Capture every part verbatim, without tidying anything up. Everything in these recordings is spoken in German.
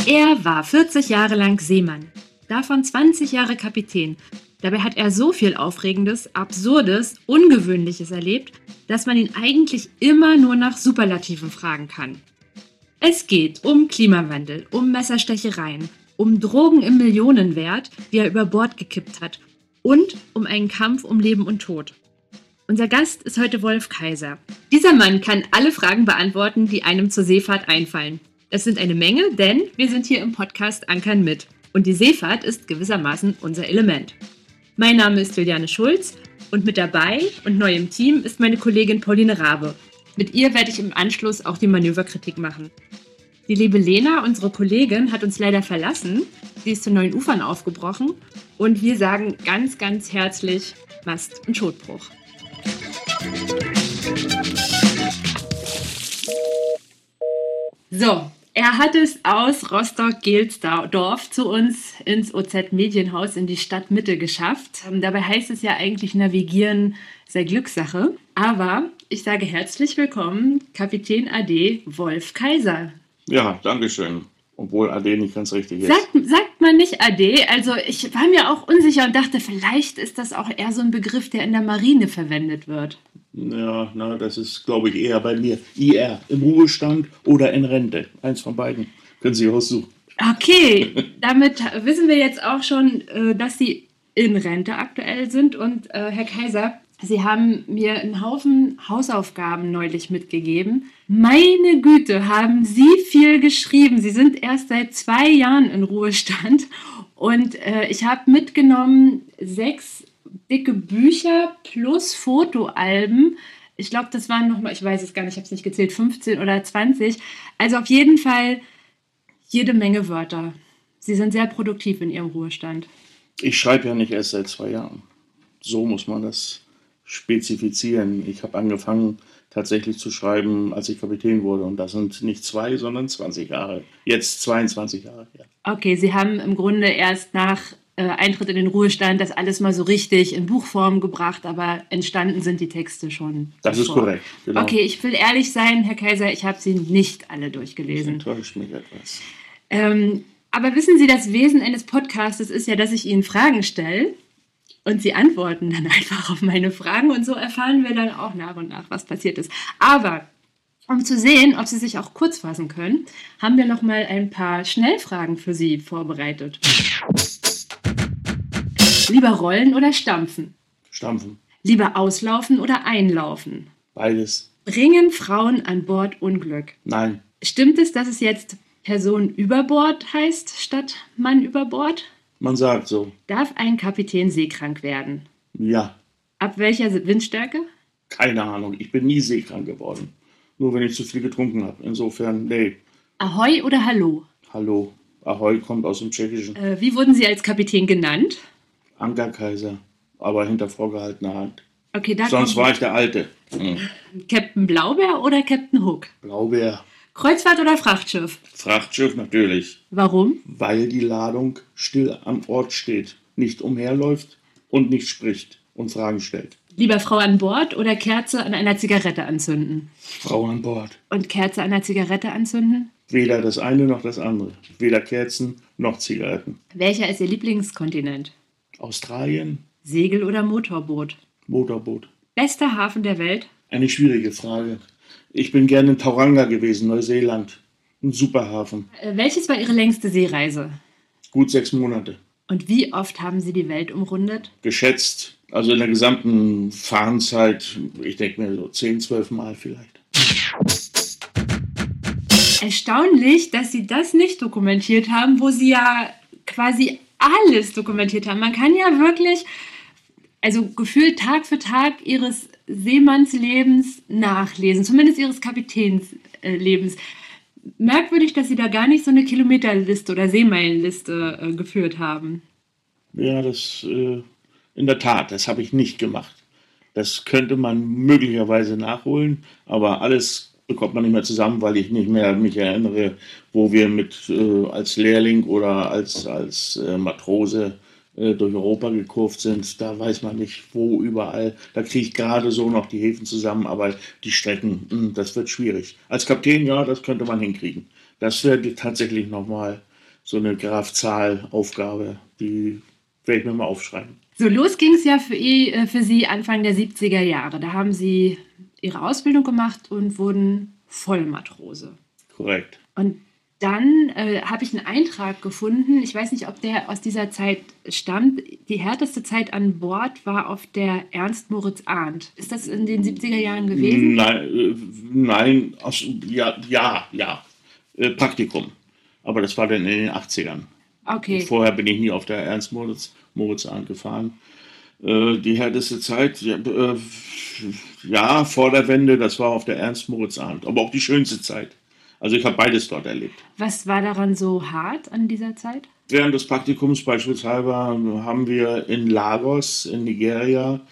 Er war vierzig Jahre lang Seemann, davon zwanzig Jahre Kapitän. Dabei hat er so viel Aufregendes, Absurdes, Ungewöhnliches erlebt, dass man ihn eigentlich immer nur nach Superlativen fragen kann. Es geht um Klimawandel, um Messerstechereien, um Drogen im Millionenwert, die er über Bord gekippt hat, und um einen Kampf um Leben und Tod. Unser Gast ist heute Wolf Kaiser. Dieser Mann kann alle Fragen beantworten, die einem zur Seefahrt einfallen. Das sind eine Menge, denn wir sind hier im Podcast Ankern mit. Und die Seefahrt ist gewissermaßen unser Element. Mein Name ist Juliane Schulz und mit dabei und neu im Team ist meine Kollegin Pauline Rabe. Mit ihr werde ich im Anschluss auch die Manöverkritik machen. Die liebe Lena, unsere Kollegin, hat uns leider verlassen. Sie ist zu neuen Ufern aufgebrochen und wir sagen ganz, ganz herzlich Mast- und Schotbruch. So, er hat es aus Rostock-Gelsdorf zu uns ins O Z-Medienhaus in die Stadtmitte geschafft. Ähm, dabei heißt es ja eigentlich, Navigieren sei Glückssache. Aber ich sage herzlich willkommen, Kapitän A D Wolf Kaiser. Ja, danke schön. Obwohl A D nicht ganz richtig ist. Sagt, sagt man nicht A D? Also ich war mir auch unsicher und dachte, vielleicht ist das auch eher so ein Begriff, der in der Marine verwendet wird. Ja, na, das ist, glaube ich, eher bei mir I R, im Ruhestand oder in Rente. Eins von beiden. Können Sie aussuchen. Okay, damit wissen wir jetzt auch schon, dass Sie in Rente aktuell sind. Und äh, Herr Kaiser, Sie haben mir einen Haufen Hausaufgaben neulich mitgegeben. Meine Güte, haben Sie viel geschrieben. Sie sind erst seit zwei Jahren in Ruhestand. Und äh, ich habe mitgenommen sechs dicke Bücher plus Fotoalben. Ich glaube, das waren nochmal, ich weiß es gar nicht, ich habe es nicht gezählt, fünfzehn oder zwanzig. Also auf jeden Fall jede Menge Wörter. Sie sind sehr produktiv in Ihrem Ruhestand. Ich schreibe ja nicht erst seit zwei Jahren. So muss man das spezifizieren. Ich habe angefangen tatsächlich zu schreiben, als ich Kapitän wurde. Und das sind nicht zwei, sondern zwanzig Jahre. Jetzt zweiundzwanzig Jahre. Ja. Okay, Sie haben im Grunde erst nach äh, Eintritt in den Ruhestand das alles mal so richtig in Buchform gebracht, aber entstanden sind die Texte schon. Das bevor. ist korrekt. Genau. Okay, ich will ehrlich sein, Herr Kaiser, ich habe sie nicht alle durchgelesen. Das enttäuscht mich etwas. Ähm, aber wissen Sie, das Wesen eines Podcasts ist ja, dass ich Ihnen Fragen stelle. Und Sie antworten dann einfach auf meine Fragen und so erfahren wir dann auch nach und nach, was passiert ist. Aber um zu sehen, ob Sie sich auch kurz fassen können, haben wir noch mal ein paar Schnellfragen für Sie vorbereitet. Lieber rollen oder stampfen? Stampfen. Lieber auslaufen oder einlaufen? Beides. Bringen Frauen an Bord Unglück? Nein. Stimmt es, dass es jetzt Person über Bord heißt, statt Mann über Bord? Man sagt so. Darf ein Kapitän seekrank werden? Ja. Ab welcher Windstärke? Keine Ahnung. Ich bin nie seekrank geworden. Nur wenn ich zu viel getrunken habe. Insofern, nee. Ahoi oder Hallo? Hallo. Ahoi kommt aus dem Tschechischen. Äh, wie wurden Sie als Kapitän genannt? Ankerkaiser. Aber hinter vorgehaltener Hand. Okay, da Sonst kommt war ich der Alte. Hm. Captain Blaubeer oder Captain Hook? Blaubeer. Kreuzfahrt oder Frachtschiff? Frachtschiff natürlich. Warum? Weil die Ladung still am Ort steht, nicht umherläuft und nicht spricht und Fragen stellt. Lieber Frau an Bord oder Kerze an einer Zigarette anzünden? Frau an Bord. Und Kerze an einer Zigarette anzünden? Weder das eine noch das andere. Weder Kerzen noch Zigaretten. Welcher ist Ihr Lieblingskontinent? Australien? Segel- oder Motorboot? Motorboot. Bester Hafen der Welt? Eine schwierige Frage. Ich bin gerne in Tauranga gewesen, Neuseeland. Ein super Hafen. Äh, welches war Ihre längste Seereise? Gut sechs Monate. Und wie oft haben Sie die Welt umrundet? Geschätzt, also in der gesamten Fahrenzeit, ich denke mir so zehn, zwölf Mal vielleicht. Erstaunlich, dass Sie das nicht dokumentiert haben, wo Sie ja quasi alles dokumentiert haben. Man kann ja wirklich, also gefühlt Tag für Tag Ihres Seemannslebens nachlesen, zumindest Ihres Kapitänslebens. Merkwürdig, dass Sie da gar nicht so eine Kilometerliste oder Seemeilenliste äh, geführt haben. Ja, das äh, in der Tat, das habe ich nicht gemacht. Das könnte man möglicherweise nachholen, aber alles bekommt man nicht mehr zusammen, weil ich nicht mehr mich erinnere, wo wir mit äh, als Lehrling oder als, als äh, Matrose äh, durch Europa gekurvt sind. Da weiß man nicht, wo überall. Da kriege ich gerade so noch die Häfen zusammen, aber die Strecken, mh, das wird schwierig. Als Kapitän, ja, das könnte man hinkriegen. Das wäre tatsächlich nochmal so eine Graf-Zahl-Aufgabe, die werde ich mir mal aufschreiben. So, los ging es ja für, ihr, für Sie Anfang der siebziger Jahre. Da haben Sie Ihre Ausbildung gemacht und wurden Vollmatrose. Korrekt. Und dann äh, habe ich einen Eintrag gefunden, ich weiß nicht, ob der aus dieser Zeit stammt. Die härteste Zeit an Bord war auf der Ernst Moritz Arndt. Ist das in den siebziger Jahren gewesen? Nein, äh, nein aus, ja, ja, ja. Äh, Praktikum. Aber das war dann in den achtzigern. Okay. Vorher bin ich nie auf der Ernst Moritz, Moritz Arndt gefahren. Äh, die härteste Zeit, ja, äh, ja, vor der Wende, das war auf der Ernst Moritz Arndt. Aber auch die schönste Zeit. Also ich habe beides dort erlebt. Was war daran so hart an dieser Zeit? Während des Praktikums beispielsweise haben wir in Lagos, in Nigeria,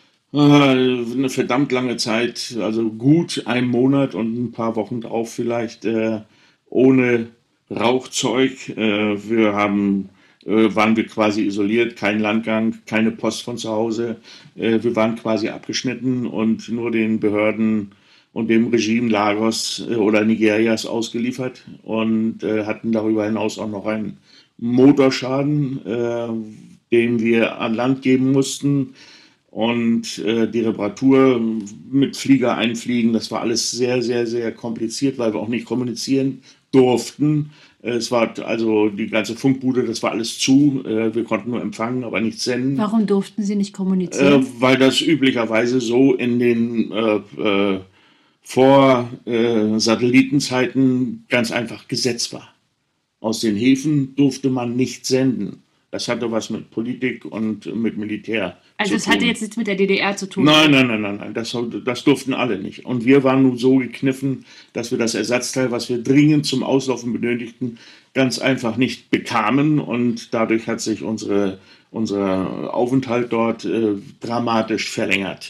eine verdammt lange Zeit, also gut einen Monat und ein paar Wochen drauf vielleicht, äh, ohne Rauchzeug. Äh, wir haben, äh, waren wir quasi isoliert, kein Landgang, keine Post von zu Hause. Äh, wir waren quasi abgeschnitten und nur den Behörden und dem Regime Lagos äh, oder Nigerias ausgeliefert und äh, hatten darüber hinaus auch noch einen Motorschaden, äh, den wir an Land geben mussten. Und äh, die Reparatur mit Flieger einfliegen, das war alles sehr, sehr, sehr kompliziert, weil wir auch nicht kommunizieren durften. Es war also die ganze Funkbude, das war alles zu. Äh, wir konnten nur empfangen, aber nicht senden. Warum durften Sie nicht kommunizieren? Äh, weil das üblicherweise so in den äh, äh, vor äh, Satellitenzeiten ganz einfach Gesetz war. Aus den Häfen durfte man nicht senden. Das hatte was mit Politik und mit Militär also zu es tun. hatte jetzt nichts mit der D D R zu tun? Nein, nein, nein, nein, nein. Das, das durften alle nicht. Und wir waren nun so gekniffen, dass wir das Ersatzteil, was wir dringend zum Auslaufen benötigten, ganz einfach nicht bekamen. Und dadurch hat sich unsere, unser Aufenthalt dort äh, dramatisch verlängert.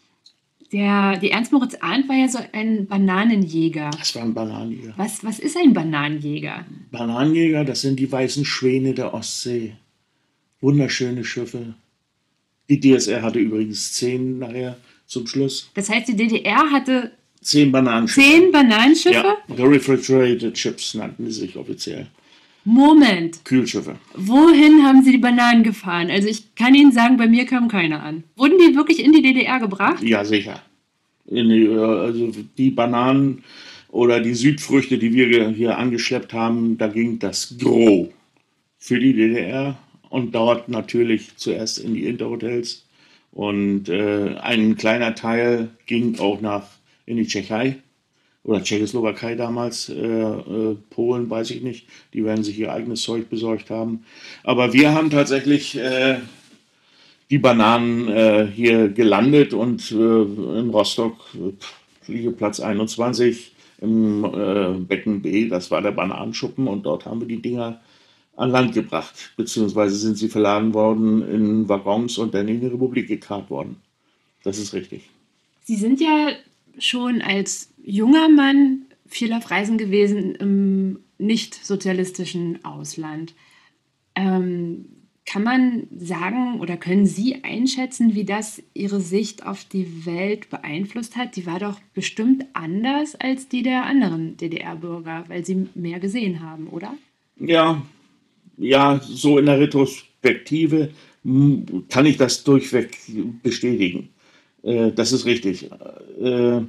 Der, die Ernst Moritz Arndt war ja so ein Bananenjäger. Das war ein Bananenjäger. Was, was ist ein Bananenjäger? Bananenjäger, das sind die weißen Schwäne der Ostsee. Wunderschöne Schiffe. Die D S R hatte übrigens zehn nachher zum Schluss. Das heißt, die D D R hatte zehn Bananenschiffe. Zehn Bananenschiffe? Ja, refrigerated ships nannten sie sich offiziell. Moment. Kühlschiffe. Wohin haben Sie die Bananen gefahren? Also ich kann Ihnen sagen, bei mir kam keiner an. Wurden die wirklich in die D D R gebracht? Ja, sicher. In die, also die Bananen oder die Südfrüchte, die wir hier angeschleppt haben, da ging das Gros für die D D R und dort natürlich zuerst in die Interhotels. Und äh, ein kleiner Teil ging auch nach in die Tschechei. Oder Tschechoslowakei damals, äh, äh, Polen, weiß ich nicht. Die werden sich ihr eigenes Zeug besorgt haben. Aber wir haben tatsächlich äh, die Bananen äh, hier gelandet und äh, in Rostock, äh, Liegeplatz einundzwanzig im äh, Becken B, das war der Bananenschuppen und dort haben wir die Dinger an Land gebracht. Beziehungsweise sind sie verladen worden in Waggons und dann in die Republik gekarrt worden. Das ist richtig. Sie sind ja schon als junger Mann viel auf Reisen gewesen im nicht-sozialistischen Ausland. Ähm, kann man sagen oder können Sie einschätzen, wie das Ihre Sicht auf die Welt beeinflusst hat? Die war doch bestimmt anders als die der anderen D D R-Bürger, weil Sie mehr gesehen haben, oder? Ja, ja, so in der Retrospektive kann ich das durchweg bestätigen. Äh, das ist richtig. Äh,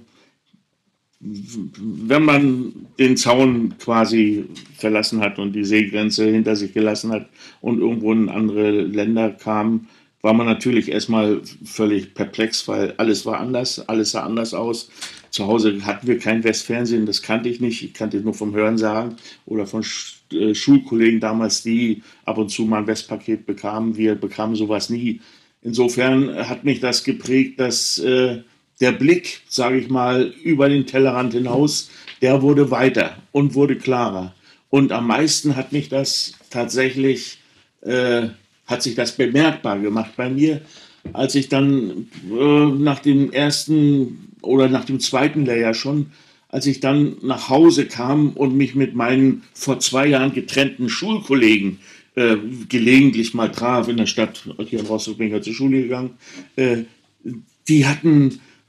wenn man den Zaun quasi verlassen hat und die Seegrenze hinter sich gelassen hat und irgendwo in andere Länder kam, war man natürlich erstmal völlig perplex, weil alles war anders, alles sah anders aus. Zu Hause hatten wir kein Westfernsehen, das kannte ich nicht. Ich kannte es nur vom Hörensagen oder von äh, Schulkollegen damals, die ab und zu mal ein Westpaket bekamen. Wir bekamen sowas nie. Insofern hat mich das geprägt, dass äh, der Blick, sage ich mal, über den Tellerrand hinaus, der wurde weiter und wurde klarer. Und am meisten hat mich das tatsächlich, äh, hat sich das bemerkbar gemacht bei mir, als ich dann äh, nach dem ersten oder nach dem zweiten Lehrjahr schon, als ich dann nach Hause kam und mich mit meinen vor zwei Jahren getrennten Schulkollegen äh, gelegentlich mal traf in der Stadt, hier in Rostock bin ich ja zur Schule gegangen, äh, die hatten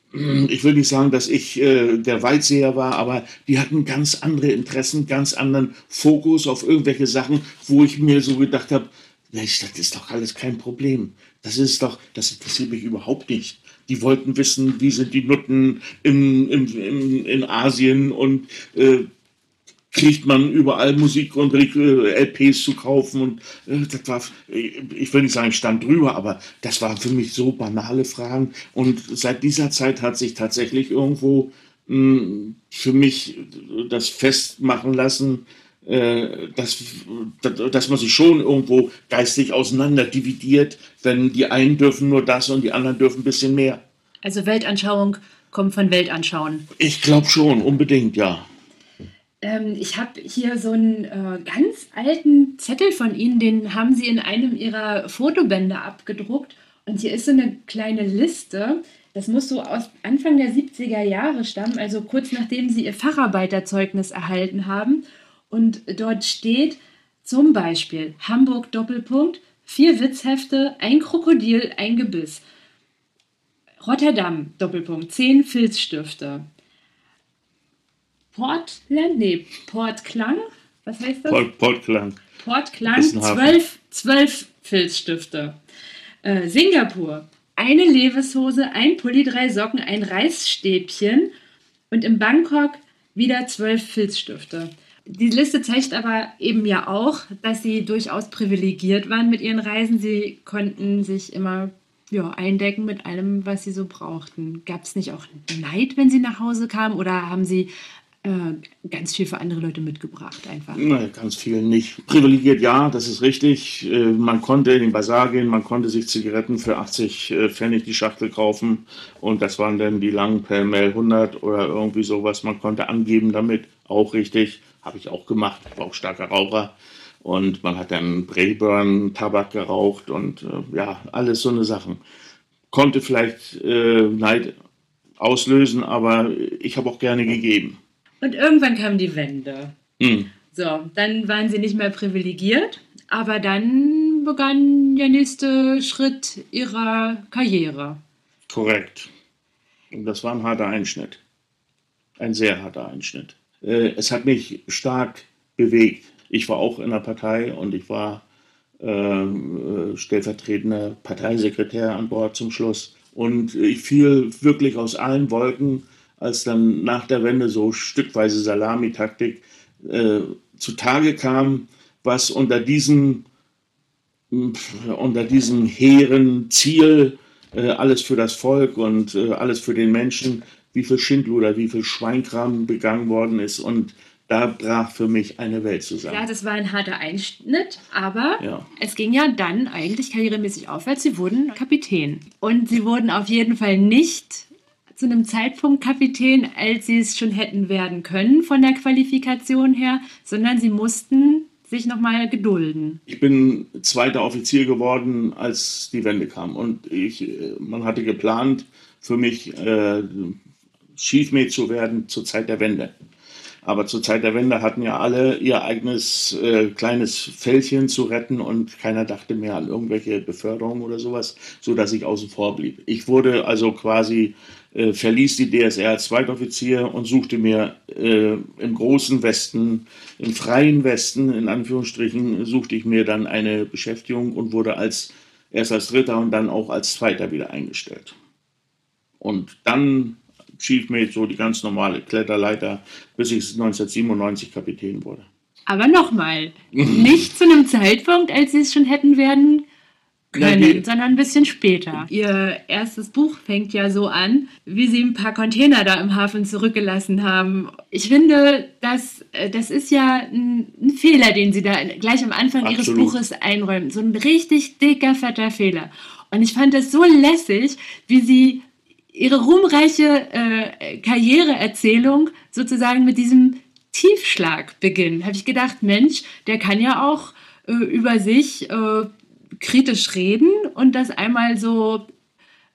Ich will nicht sagen, dass ich äh, der Weitseher war, aber die hatten ganz andere Interessen, ganz anderen Fokus auf irgendwelche Sachen, wo ich mir so gedacht habe, Mensch, das ist doch alles kein Problem. Das ist doch, das interessiert mich überhaupt nicht. Die wollten wissen, wie sind die Nutten im, im, im, in Asien und äh, kriegt man überall Musik und äh, L Ps zu kaufen und äh, das war, ich will nicht sagen, ich stand drüber, aber das waren für mich so banale Fragen und seit dieser Zeit hat sich tatsächlich irgendwo mh, für mich das festmachen lassen, äh, dass, dass man sich schon irgendwo geistig auseinander dividiert, wenn die einen dürfen nur das und die anderen dürfen ein bisschen mehr. Also Weltanschauung kommt von Weltanschauen. Ich glaube schon, unbedingt, ja. Ähm, ich habe hier so einen äh, ganz alten Zettel von Ihnen, den haben Sie in einem Ihrer Fotobände abgedruckt. Und hier ist so eine kleine Liste. Das muss so aus Anfang der siebziger Jahre stammen, also kurz nachdem Sie Ihr Facharbeiterzeugnis erhalten haben. Und dort steht zum Beispiel Hamburg Doppelpunkt, vier Witzhefte, ein Krokodil, ein Gebiss. Rotterdam Doppelpunkt, zehn Filzstifte. Portland, nee, Portklang, was heißt das? Port, Portklang. Portklang, zwölf, zwölf Filzstifte. Äh, Singapur, eine Leveshose, ein Pulli, drei Socken, ein Reisstäbchen und in Bangkok wieder zwölf Filzstifte. Die Liste zeigt aber eben ja auch, dass sie durchaus privilegiert waren mit ihren Reisen. Sie konnten sich immer ja, eindecken mit allem, was sie so brauchten. Gab es nicht auch Neid, wenn sie nach Hause kamen oder haben sie äh, ganz viel für andere Leute mitgebracht einfach? Nein, ganz viel nicht. Privilegiert, ja, das ist richtig. Äh, man konnte in den Basar gehen, man konnte sich Zigaretten für achtzig äh, Pfennig die Schachtel kaufen und das waren dann die langen Pell-Mell hundert oder irgendwie sowas. Man konnte angeben damit, auch richtig, habe ich auch gemacht, ich war auch starker Raucher. Und man hat dann Braeburn Tabak geraucht und äh, ja, alles so eine Sachen. Konnte vielleicht äh, Neid auslösen, aber ich habe auch gerne gegeben. Und irgendwann kam die Wende. Hm. So, dann waren sie nicht mehr privilegiert, aber dann begann der nächste Schritt ihrer Karriere. Korrekt. Und das war ein harter Einschnitt. Ein sehr harter Einschnitt. Äh, es hat mich stark bewegt. Ich war auch in der Partei und ich war äh, stellvertretender Parteisekretär an Bord zum Schluss. Und ich fiel wirklich aus allen Wolken, als dann nach der Wende so stückweise Salamitaktik äh, zutage kam, was unter diesem, unter diesem hehren Ziel, äh, alles für das Volk und äh, alles für den Menschen, wie viel Schindluder, wie viel Schweinkram begangen worden ist und da brach für mich eine Welt zusammen. Ja, das war ein harter Einschnitt, aber ja. Es ging ja dann eigentlich karrieremäßig aufwärts. Sie wurden Kapitän. Und sie wurden auf jeden Fall nicht zu einem Zeitpunkt Kapitän, als sie es schon hätten werden können von der Qualifikation her, sondern sie mussten sich nochmal gedulden. Ich bin zweiter Offizier geworden, als die Wende kam. Und ich, man hatte geplant, für mich äh, Chief Mate zu werden zur Zeit der Wende. Aber zur Zeit der Wende hatten ja alle ihr eigenes äh, kleines Fältchen zu retten und keiner dachte mehr an irgendwelche Beförderungen oder sowas, sodass ich außen vor blieb. Ich wurde also quasi, äh, verließ die D S R als Zweitoffizier und suchte mir äh, im großen Westen, im freien Westen, in Anführungsstrichen, suchte ich mir dann eine Beschäftigung und wurde als erst als Dritter und dann auch als Zweiter wieder eingestellt. Und dann Chief Mate, so die ganz normale Kletterleiter, bis ich neunzehnhundertsiebenundneunzig Kapitän wurde. Aber nochmal, nicht zu einem Zeitpunkt, als sie es schon hätten werden können, ja, sondern ein bisschen später. Ihr erstes Buch fängt ja so an, wie sie ein paar Container da im Hafen zurückgelassen haben. Ich finde, das, das ist ja ein, ein Fehler, den sie da gleich am Anfang Absolut. Ihres Buches einräumen. So ein richtig dicker, fetter Fehler. Und ich fand das so lässig, wie sie ihre ruhmreiche äh, Karriereerzählung sozusagen mit diesem Tiefschlag beginnen. Habe ich gedacht, Mensch, der kann ja auch äh, über sich äh, kritisch reden und das einmal so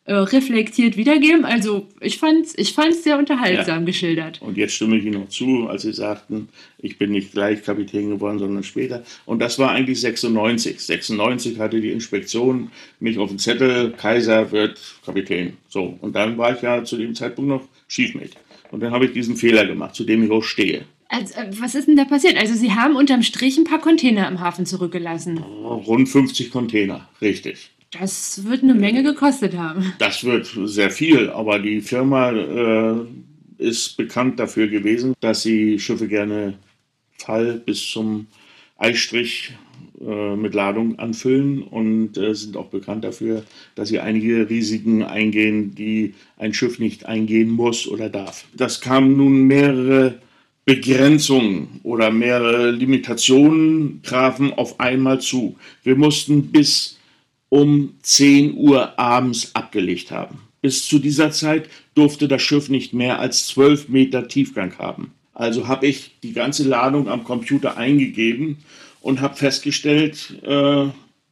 äh, reflektiert wiedergeben. Also ich fand es ich fand's sehr unterhaltsam ja. geschildert. Und jetzt stimme ich Ihnen noch zu, als Sie sagten, ich bin nicht gleich Kapitän geworden, sondern später. Und das war eigentlich sechsundneunzig. sechsundneunzig hatte die Inspektion mich auf dem Zettel, Kaiser wird Kapitän. So, und dann war ich ja zu dem Zeitpunkt noch Chiefmate. Und dann habe ich diesen Fehler gemacht, zu dem ich auch stehe. Also, was ist denn da passiert? Also Sie haben unterm Strich ein paar Container im Hafen zurückgelassen. Rund fünfzig Container, richtig. Das wird eine Menge gekostet haben. Das wird sehr viel, aber die Firma äh, ist bekannt dafür gewesen, dass sie Schiffe gerne Fall bis zum Eisstrich äh, mit Ladung anfüllen und äh, sind auch bekannt dafür, dass sie einige Risiken eingehen, die ein Schiff nicht eingehen muss oder darf. Das kamen nun mehrere Begrenzungen oder mehrere Limitationen trafen auf einmal zu. Wir mussten bis um zehn Uhr abends abgelegt haben. Bis zu dieser Zeit durfte das Schiff nicht mehr als zwölf Meter Tiefgang haben. Also habe ich die ganze Ladung am Computer eingegeben und habe festgestellt, äh,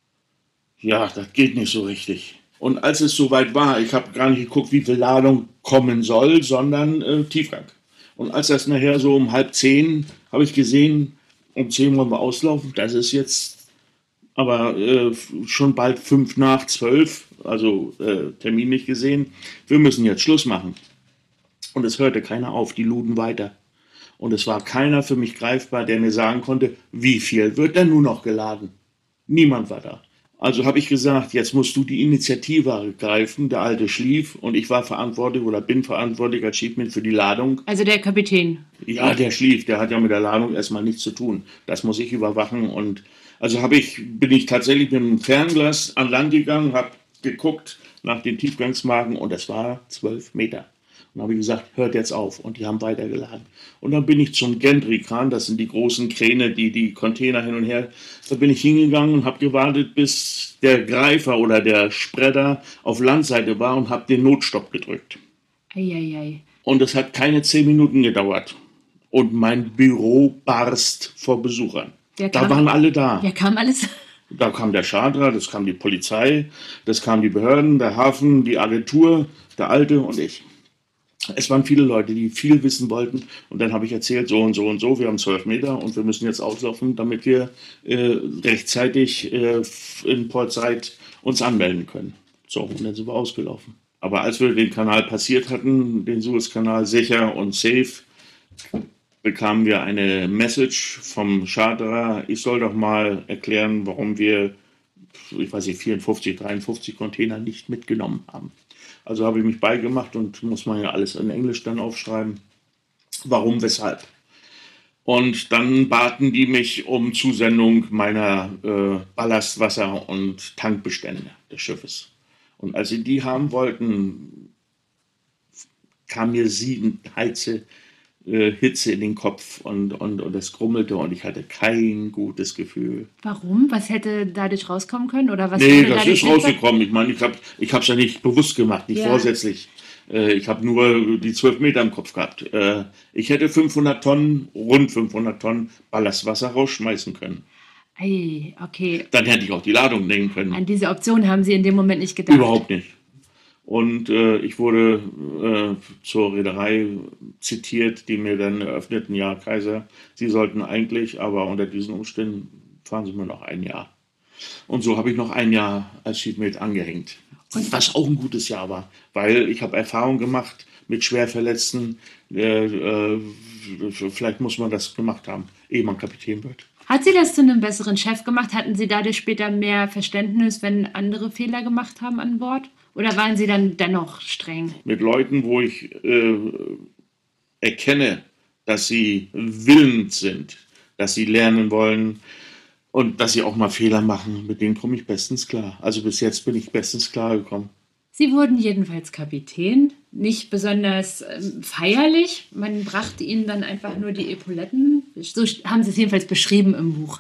ja, das geht nicht so richtig. Und als es soweit war, ich habe gar nicht geguckt, wie viel Ladung kommen soll, sondern äh, Tiefgang. Und als das nachher so um halb zehn, habe ich gesehen, um zehn wollen wir auslaufen, das ist jetzt aber äh, schon bald fünf nach zwölf, also äh, Termin nicht gesehen. Wir müssen jetzt Schluss machen. Und es hörte keiner auf, die luden weiter. Und es war keiner für mich greifbar, der mir sagen konnte, wie viel wird denn nun noch geladen? Niemand war da. Also habe ich gesagt, jetzt musst du die Initiative ergreifen. Der Alte schlief und ich war verantwortlich oder bin verantwortlich als Chiefmate für die Ladung. Also der Kapitän? Ja, der schlief. Der hat ja mit der Ladung erstmal nichts zu tun. Das muss ich überwachen. Und also habe ich, bin ich tatsächlich mit einem Fernglas an Land gegangen, habe geguckt nach den Tiefgangsmarken und es war zwölf Meter. Und habe ich gesagt, hört jetzt auf. Und die haben weitergeladen. Und dann bin ich zum Gentry-Kran, das sind die großen Kräne, die die Container hin und her. Da bin ich hingegangen und habe gewartet, bis der Greifer oder der Spreader auf Landseite war und habe den Notstopp gedrückt. Eieiei. Und es hat keine zehn Minuten gedauert. Und mein Büro barst vor Besuchern. Der Da kam, waren alle da. Ja, kam alles. Da kam der Schadra, das kam die Polizei, das kamen die Behörden, der Hafen, die Agentur, der Alte und ich. Es waren viele Leute, die viel wissen wollten. Und dann habe ich erzählt, so und so und so, wir haben zwölf Meter und wir müssen jetzt auslaufen, damit wir äh, rechtzeitig äh, in Port Said uns anmelden können. So, und dann sind wir ausgelaufen. Aber als wir den Kanal passiert hatten, den Suezkanal sicher und safe, bekamen wir eine Message vom Charterer, ich soll doch mal erklären, warum wir, ich weiß nicht, vierundfünfzig, dreiundfünfzig Container nicht mitgenommen haben. Also habe ich mich beigemacht und muss man ja alles in Englisch dann aufschreiben. Warum, weshalb? Und dann baten die mich um Zusendung meiner äh, Ballastwasser- und Tankbestände des Schiffes. Und als sie die haben wollten, kam mir siedend heiße äh, Hitze in den Kopf und, und, und es grummelte und ich hatte kein gutes Gefühl. Warum? Was hätte dadurch rauskommen können? Oder was nee, hätte das dadurch ist rausgekommen. Ich meine, ich habe ich es ja nicht bewusst gemacht, nicht ja. vorsätzlich. Äh, ich habe nur die zwölf Meter im Kopf gehabt. Äh, ich hätte fünfhundert Tonnen, rund fünfhundert Tonnen Ballastwasser rausschmeißen können. Ei, okay. Dann hätte ich auch die Ladung nehmen können. An diese Option haben Sie in dem Moment nicht gedacht? Überhaupt nicht. Und äh, ich wurde äh, zur Reederei zitiert, die mir dann eröffneten, ja, Kaiser, Sie sollten eigentlich, aber unter diesen Umständen fahren Sie nur noch ein Jahr. Und so habe ich noch ein Jahr als Chiefmate angehängt. Und was auch ein gutes Jahr war, weil ich habe Erfahrung gemacht mit Schwerverletzten. Äh, äh, vielleicht muss man das gemacht haben, ehe man Kapitän wird. Hat Sie das zu einem besseren Chef gemacht? Hatten Sie dadurch später mehr Verständnis, wenn andere Fehler gemacht haben an Bord? Oder waren Sie dann dennoch streng? Mit Leuten, wo ich äh, erkenne, dass sie willens sind, dass sie lernen wollen und dass sie auch mal Fehler machen, mit denen komme ich bestens klar. Also bis jetzt bin ich bestens klar gekommen. Sie wurden jedenfalls Kapitän, nicht besonders ähm, feierlich. Man brachte Ihnen dann einfach nur die Epauletten. So haben Sie es jedenfalls beschrieben im Buch.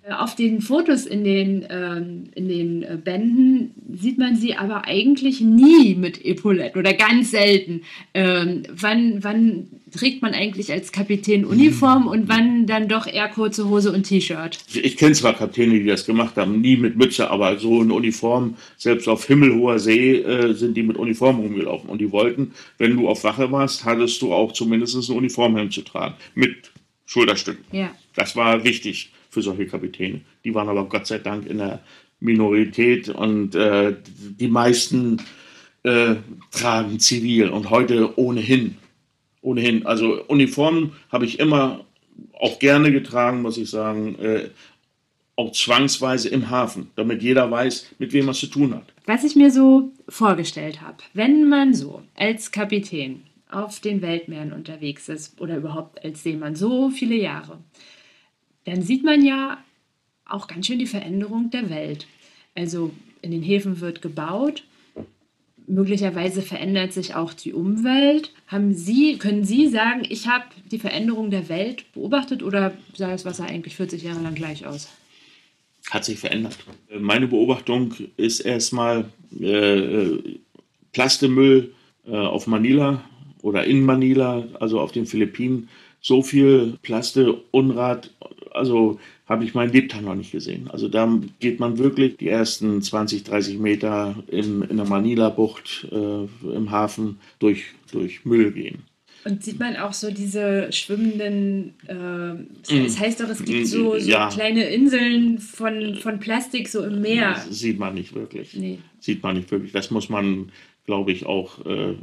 Auf den Fotos in den, ähm, in den äh, Bänden sieht man sie aber eigentlich nie mit Epauletten oder ganz selten. Ähm, wann, wann trägt man eigentlich als Kapitän Uniform und wann dann doch eher kurze Hose und T-Shirt? Ich kenne zwar Kapitäne, die das gemacht haben, nie mit Mütze, aber so in Uniform, selbst auf himmelhoher See äh, sind die mit Uniform rumgelaufen. Und die wollten, wenn du auf Wache warst, hattest du auch zumindest ein Uniformhemd zu tragen, mit Schulterstücken. Ja. Das war wichtig für solche Kapitäne. Die waren aber Gott sei Dank in der Minorität und äh, die meisten äh, tragen zivil und heute ohnehin. Ohnehin. Also Uniformen habe ich immer auch gerne getragen, muss ich sagen, äh, auch zwangsweise im Hafen, damit jeder weiß, mit wem er es zu tun hat. Was ich mir so vorgestellt habe, wenn man so als Kapitän auf den Weltmeeren unterwegs ist oder überhaupt als Seemann so viele Jahre, dann sieht man ja auch ganz schön die Veränderung der Welt. Also in den Häfen wird gebaut, möglicherweise verändert sich auch die Umwelt. Haben Sie, können Sie sagen, ich habe die Veränderung der Welt beobachtet oder sah das Wasser eigentlich vierzig Jahre lang gleich aus? Hat sich verändert. Meine Beobachtung ist erstmal äh, Plastikmüll äh, auf Manila oder in Manila, also auf den Philippinen. So viel Plaste, Unrat, also habe ich mein Lebtag noch nicht gesehen. Also da geht man wirklich die ersten zwanzig, dreißig Meter in, in der Manila-Bucht äh, im Hafen durch, durch Müll gehen. Und sieht man auch so diese schwimmenden, äh, es heißt doch, es gibt so, so ja. kleine Inseln von, von Plastik so im Meer. Das sieht man nicht wirklich. Nee. Sieht man nicht wirklich. Das muss man, glaube ich, auch, äh,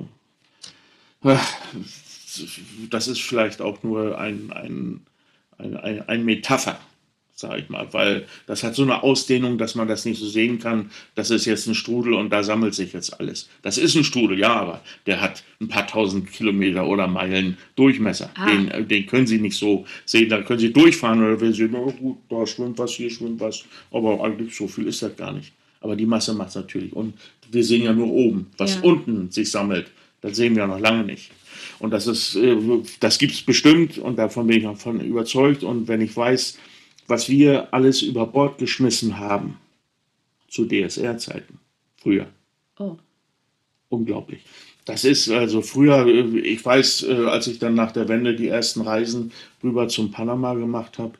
äh, das ist vielleicht auch nur ein, ein, ein, ein, ein Metapher, sage ich mal, weil das hat so eine Ausdehnung, dass man das nicht so sehen kann, das ist jetzt ein Strudel und da sammelt sich jetzt alles. Das ist ein Strudel, ja, aber der hat ein paar tausend Kilometer oder Meilen Durchmesser. Ah. Den, den können Sie nicht so sehen, da können Sie durchfahren oder wenn Sie sehen, oh gut, da schwimmt was, hier schwimmt was, aber eigentlich so viel ist das gar nicht. Aber die Masse macht es natürlich und wir sehen ja nur oben, was ja. unten sich sammelt, das sehen wir noch lange nicht. Und das ist, das gibt es bestimmt und davon bin ich davon überzeugt und wenn ich weiß, was wir alles über Bord geschmissen haben zu D S R-Zeiten, früher. Oh. Unglaublich. Das ist also früher, ich weiß, als ich dann nach der Wende die ersten Reisen rüber zum Panama gemacht habe,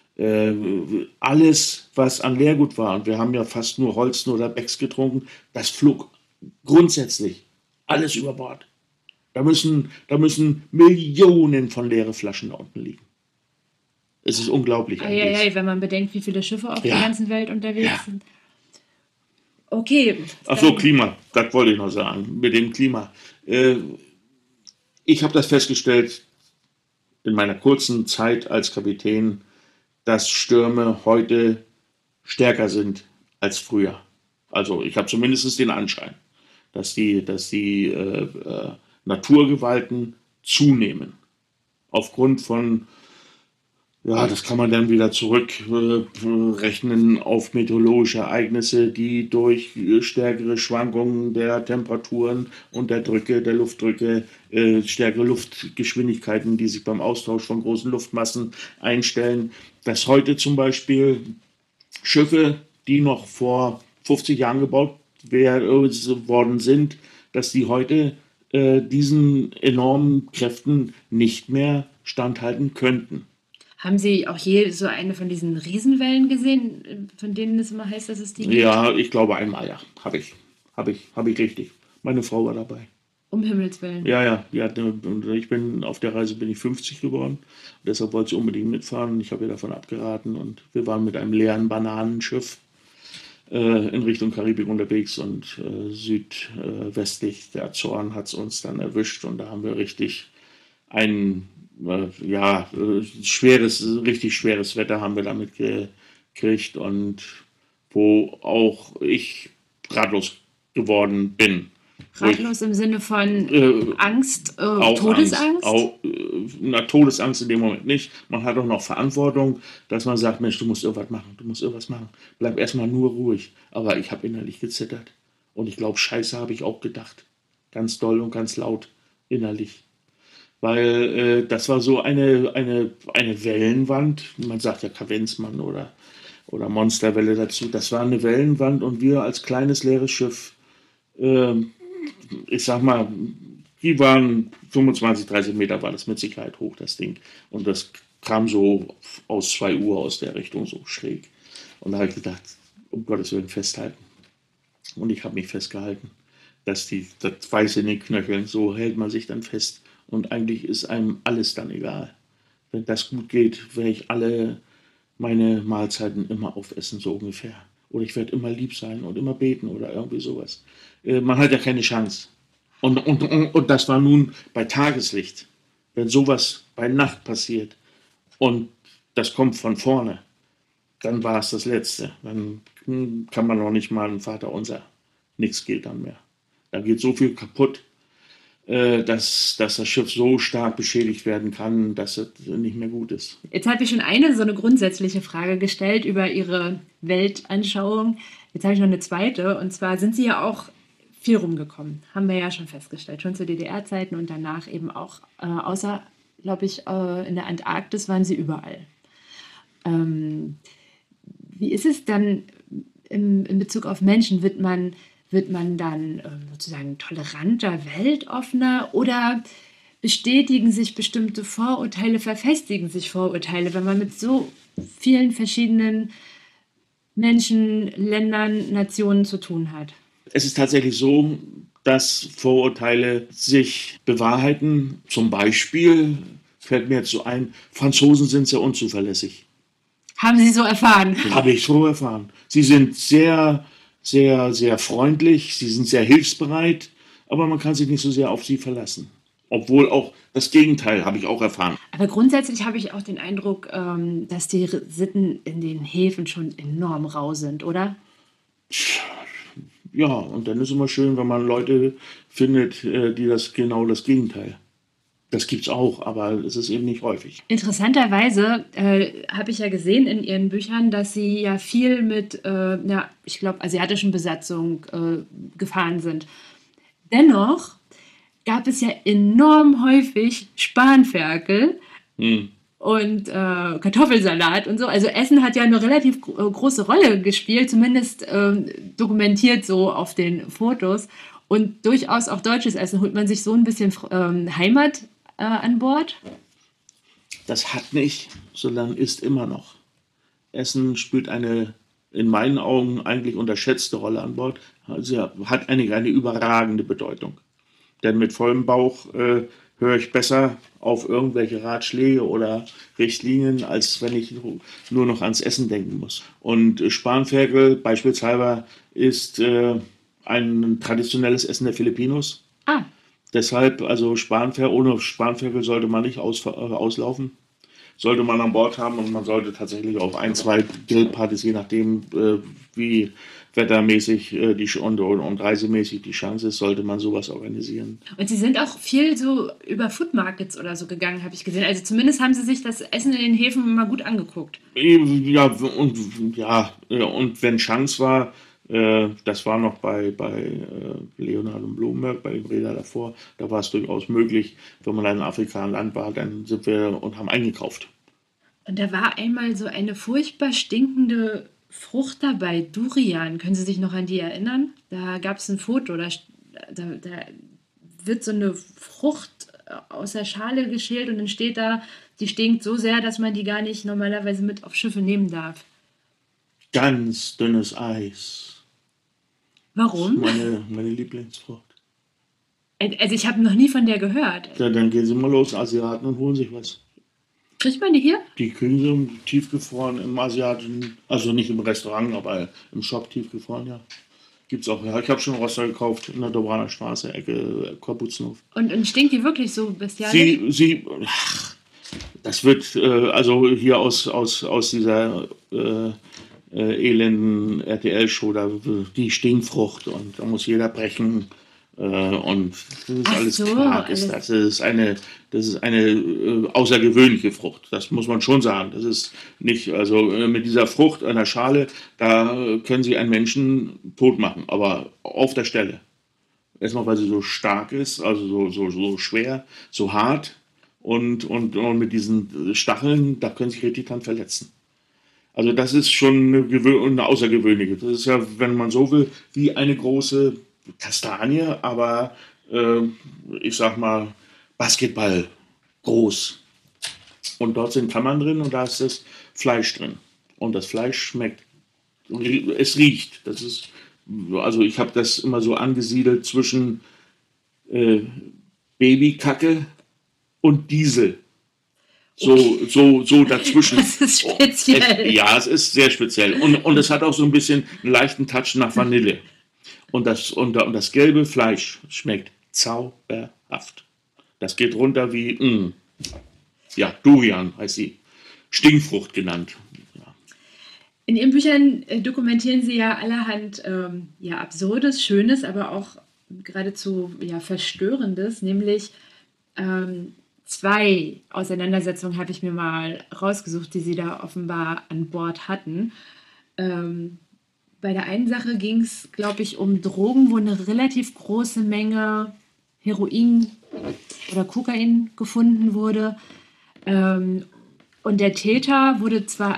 alles, was an Leergut war, und wir haben ja fast nur Holsten oder Becks getrunken, das flog grundsätzlich alles über Bord. Da müssen, da müssen Millionen von leeren Flaschen da unten liegen. Es ist unglaublich eigentlich. Ja, ja, wenn man bedenkt, wie viele Schiffe auf ja. der ganzen Welt unterwegs ja. sind. Okay. Ach so, Klima, das wollte ich noch sagen, mit dem Klima. Äh, ich habe das festgestellt in meiner kurzen Zeit als Kapitän, dass Stürme heute stärker sind als früher. Also ich habe zumindest den Anschein, dass die, dass die äh, äh, Naturgewalten zunehmen. Aufgrund von, ja, das kann man dann wieder zurückrechnen äh, auf meteorologische Ereignisse, die durch äh, stärkere Schwankungen der Temperaturen und der Drücke, der Luftdrücke, äh, stärkere Luftgeschwindigkeiten, die sich beim Austausch von großen Luftmassen einstellen, dass heute zum Beispiel Schiffe, die noch vor fünfzig Jahren gebaut worden sind, dass die heute äh, diesen enormen Kräften nicht mehr standhalten könnten. Haben Sie auch je so eine von diesen Riesenwellen gesehen, von denen es immer heißt, dass es die gibt? Ja, ich glaube einmal, ja. Habe ich. Habe ich. Habe ich richtig. Meine Frau war dabei. Um Himmels Willen. Ja, ja. Die hat, ich bin, auf der Reise bin ich fünfzig geworden. Deshalb wollte sie unbedingt mitfahren. Ich habe ihr davon abgeraten. Und wir waren mit einem leeren Bananenschiff äh, in Richtung Karibik unterwegs. Und äh, südwestlich der Azoren hat es uns dann erwischt. Und da haben wir richtig ein äh, ja, äh, schweres, richtig schweres Wetter haben wir damit gekriegt. Und wo auch ich ratlos geworden bin. Ratlos im Sinne von äh, Angst, äh, Todesangst? Angst, auch, äh, na, Todesangst in dem Moment nicht. Man hat auch noch Verantwortung, dass man sagt, Mensch, du musst irgendwas machen, du musst irgendwas machen. Bleib erstmal nur ruhig. Aber ich habe innerlich gezittert. Und ich glaube, Scheiße habe ich auch gedacht. Ganz doll und ganz laut innerlich. weil äh, das war so eine, eine, eine Wellenwand, man sagt ja Kavenzmann oder, oder Monsterwelle dazu, das war eine Wellenwand und wir als kleines leeres Schiff, äh, ich sag mal, die waren fünfundzwanzig, dreißig Meter war das mit Sicherheit hoch, das Ding. Und das kam so aus zwei Uhr aus der Richtung, so schräg. Und da habe ich gedacht, um Gottes Willen festhalten. Und ich habe mich festgehalten, dass die, das Weiß in den Knöcheln, so hält man sich dann fest. Und eigentlich ist einem alles dann egal. Wenn das gut geht, werde ich alle meine Mahlzeiten immer aufessen, so ungefähr. Oder ich werde immer lieb sein und immer beten oder irgendwie sowas. Äh, man hat ja keine Chance. Und, und, und, und das war nun bei Tageslicht. Wenn sowas bei Nacht passiert und das kommt von vorne, dann war es das Letzte. Dann kann man noch nicht mal ein Vaterunser. Nichts geht dann mehr. Da geht so viel kaputt, äh, dass, dass das Schiff so stark beschädigt werden kann, dass es nicht mehr gut ist. Jetzt habe ich schon eine so eine grundsätzliche Frage gestellt über Ihre Weltanschauung. Jetzt habe ich noch eine zweite. Und zwar sind Sie ja auch viel rumgekommen, haben wir ja schon festgestellt, schon zu D D R-Zeiten und danach eben auch, äh, außer, glaube ich, äh, in der Antarktis waren Sie überall. Ähm, wie ist es dann im, in Bezug auf Menschen? Wird man, wird man dann äh, sozusagen toleranter, weltoffener oder bestätigen sich bestimmte Vorurteile, verfestigen sich Vorurteile, wenn man mit so vielen verschiedenen Menschen, Ländern, Nationen zu tun hat? Es ist tatsächlich so, dass Vorurteile sich bewahrheiten. Zum Beispiel fällt mir jetzt so ein, Franzosen sind sehr unzuverlässig. Haben Sie so erfahren? Habe ich so erfahren. Sie sind sehr, sehr, sehr freundlich, sie sind sehr hilfsbereit, aber man kann sich nicht so sehr auf sie verlassen. Obwohl auch das Gegenteil habe ich auch erfahren. Aber grundsätzlich habe ich auch den Eindruck, ähm, dass die Sitten in den Häfen schon enorm rau sind, oder? Ja, und dann ist es immer schön, wenn man Leute findet, die das genau das Gegenteil. Das gibt's auch, aber es ist eben nicht häufig. Interessanterweise äh, habe ich ja gesehen in Ihren Büchern, dass Sie ja viel mit, äh, ja, ich glaube, asiatischen Besatzung äh, gefahren sind. Dennoch gab es ja enorm häufig Spanferkel hm. und äh, Kartoffelsalat und so. Also Essen hat ja eine relativ gro- große Rolle gespielt, zumindest äh, dokumentiert so auf den Fotos. Und durchaus auch deutsches Essen. Holt man sich so ein bisschen ähm, Heimat äh, an Bord? Das hat nicht, sondern ist immer noch. Essen spielt eine in meinen Augen eigentlich unterschätzte Rolle an Bord. Also hat eine, eine überragende Bedeutung. Denn mit vollem Bauch äh, höre ich besser auf irgendwelche Ratschläge oder Richtlinien, als wenn ich nur noch ans Essen denken muss. Und äh, Spanferkel beispielsweise ist äh, ein traditionelles Essen der Filipinos. Ah. Deshalb, also Spanferkel, ohne Spanferkel sollte man nicht aus, äh, auslaufen. Sollte man an Bord haben und man sollte tatsächlich auf ein, zwei Grillpartys, je nachdem, äh, wie wettermäßig äh, die, und, und reisemäßig die Chance ist, sollte man sowas organisieren. Und Sie sind auch viel so über Food Markets oder so gegangen, habe ich gesehen. Also zumindest haben Sie sich das Essen in den Häfen mal gut angeguckt. Ja, und, ja, und wenn Chance war, äh, das war noch bei, bei äh, Leonhard und Blumberg, bei dem Reeder davor, da war es durchaus möglich, wenn man in Afrika ein Land war, dann sind wir und haben eingekauft. Und da war einmal so eine furchtbar stinkende Frucht dabei, Durian. Können Sie sich noch an die erinnern? Da gab es ein Foto, da, da, da wird so eine Frucht aus der Schale geschält und dann steht da, die stinkt so sehr, dass man die gar nicht normalerweise mit auf Schiffe nehmen darf. Ganz dünnes Eis. Warum? Meine, meine Lieblingsfrucht. Also ich habe noch nie von der gehört. Ja, dann gehen Sie mal los, Asiaten, und holen sich was. Kriegt man die hier? Die kriegen sie tiefgefroren im asiatischen, also nicht im Restaurant, aber im Shop tiefgefroren, ja. Gibt's auch, ja. Ich habe schon Roster gekauft in der Dobraner Straße, Ecke Korbuzenhof. Und, und stinkt die wirklich so bestialisch? Sie, sie, ach, das wird, äh, also hier aus, aus, aus dieser äh, äh, elenden R T L-Show, da, die Stinkfrucht und da muss jeder brechen. Und das ist Ach alles so, klar. alles. Das ist eine, das ist eine äh, außergewöhnliche Frucht. Das muss man schon sagen. Das ist nicht, also äh, mit dieser Frucht an der Schale, da äh, können Sie einen Menschen tot machen, aber auf der Stelle. Erstmal, weil sie so stark ist, also so, so, so schwer, so hart und, und, und mit diesen Stacheln, da können sich richtig dran verletzen. Also das ist schon eine, gewö- eine außergewöhnliche. Das ist ja, wenn man so will, wie eine große Kastanie, aber äh, ich sag mal Basketball groß. Und dort sind Kammern drin und da ist das Fleisch drin. Und das Fleisch schmeckt, es riecht. Das ist, also ich habe das immer so angesiedelt zwischen äh, Babykacke und Diesel. So, Okay. so, so dazwischen. Das ist speziell. Es, ja, es ist sehr speziell. Und, und es hat auch so ein bisschen einen leichten Touch nach Vanille. Und das, und, und das gelbe Fleisch schmeckt zauberhaft. Das geht runter wie, mh, ja, Durian heißt sie. Stinkfrucht genannt. Ja. In Ihren Büchern äh, dokumentieren Sie ja allerhand ähm, ja, Absurdes, Schönes, aber auch geradezu ja, Verstörendes, nämlich ähm, zwei Auseinandersetzungen habe ich mir mal rausgesucht, die Sie da offenbar an Bord hatten. Ähm, bei der einen Sache ging es, glaube ich, um Drogen, wo eine relativ große Menge Heroin oder Kokain gefunden wurde. Ähm, und der Täter wurde zwar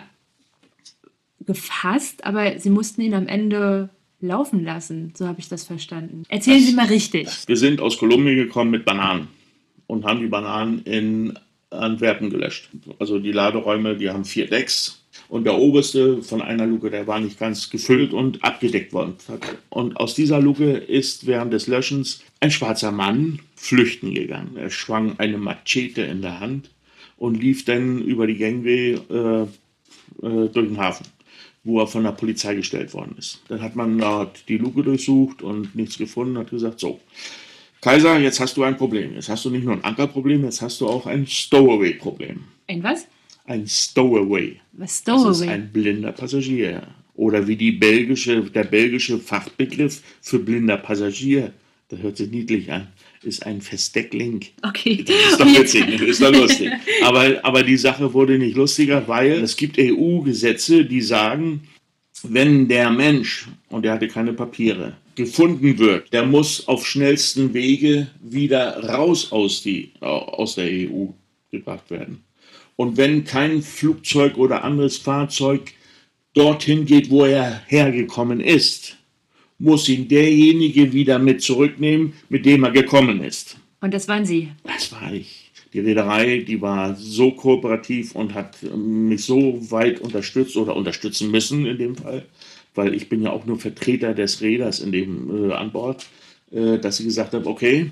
gefasst, aber sie mussten ihn am Ende laufen lassen. So habe ich das verstanden. Erzählen Sie mal richtig. Wir sind aus Kolumbien gekommen mit Bananen und haben die Bananen in Antwerpen gelöscht. Also die Laderäume, die haben vier Decks. Und der oberste von einer Luke, der war nicht ganz gefüllt und abgedeckt worden. Und aus dieser Luke ist während des Löschens ein schwarzer Mann flüchten gegangen. Er schwang eine Machete in der Hand und lief dann über die Gangway äh, äh, durch den Hafen, wo er von der Polizei gestellt worden ist. Dann hat man dort die Luke durchsucht und nichts gefunden, hat gesagt, so, Kaiser, jetzt hast du ein Problem. Jetzt hast du nicht nur ein Ankerproblem, jetzt hast du auch ein Stowaway-Problem. Ein was? Ein Stowaway. Was Das ist Stowaway? ein blinder Passagier. Oder wie die belgische, der belgische Fachbegriff für blinder Passagier, das hört sich niedlich an, ist ein Versteckling. Okay. Das ist doch witzig, ist doch lustig. Aber, aber die Sache wurde nicht lustiger, weil es gibt E U-Gesetze, die sagen, wenn der Mensch, und er hatte keine Papiere, gefunden wird, der muss auf schnellsten Wege wieder raus aus, die, aus der E U gebracht werden. Und wenn kein Flugzeug oder anderes Fahrzeug dorthin geht, wo er hergekommen ist, muss ihn derjenige wieder mit zurücknehmen, mit dem er gekommen ist. Und das waren Sie? Das war ich. Die Reederei, die war so kooperativ und hat mich so weit unterstützt oder unterstützen müssen in dem Fall, weil ich bin ja auch nur Vertreter des Reeders in dem, äh, an Bord, äh, dass sie gesagt haben, okay,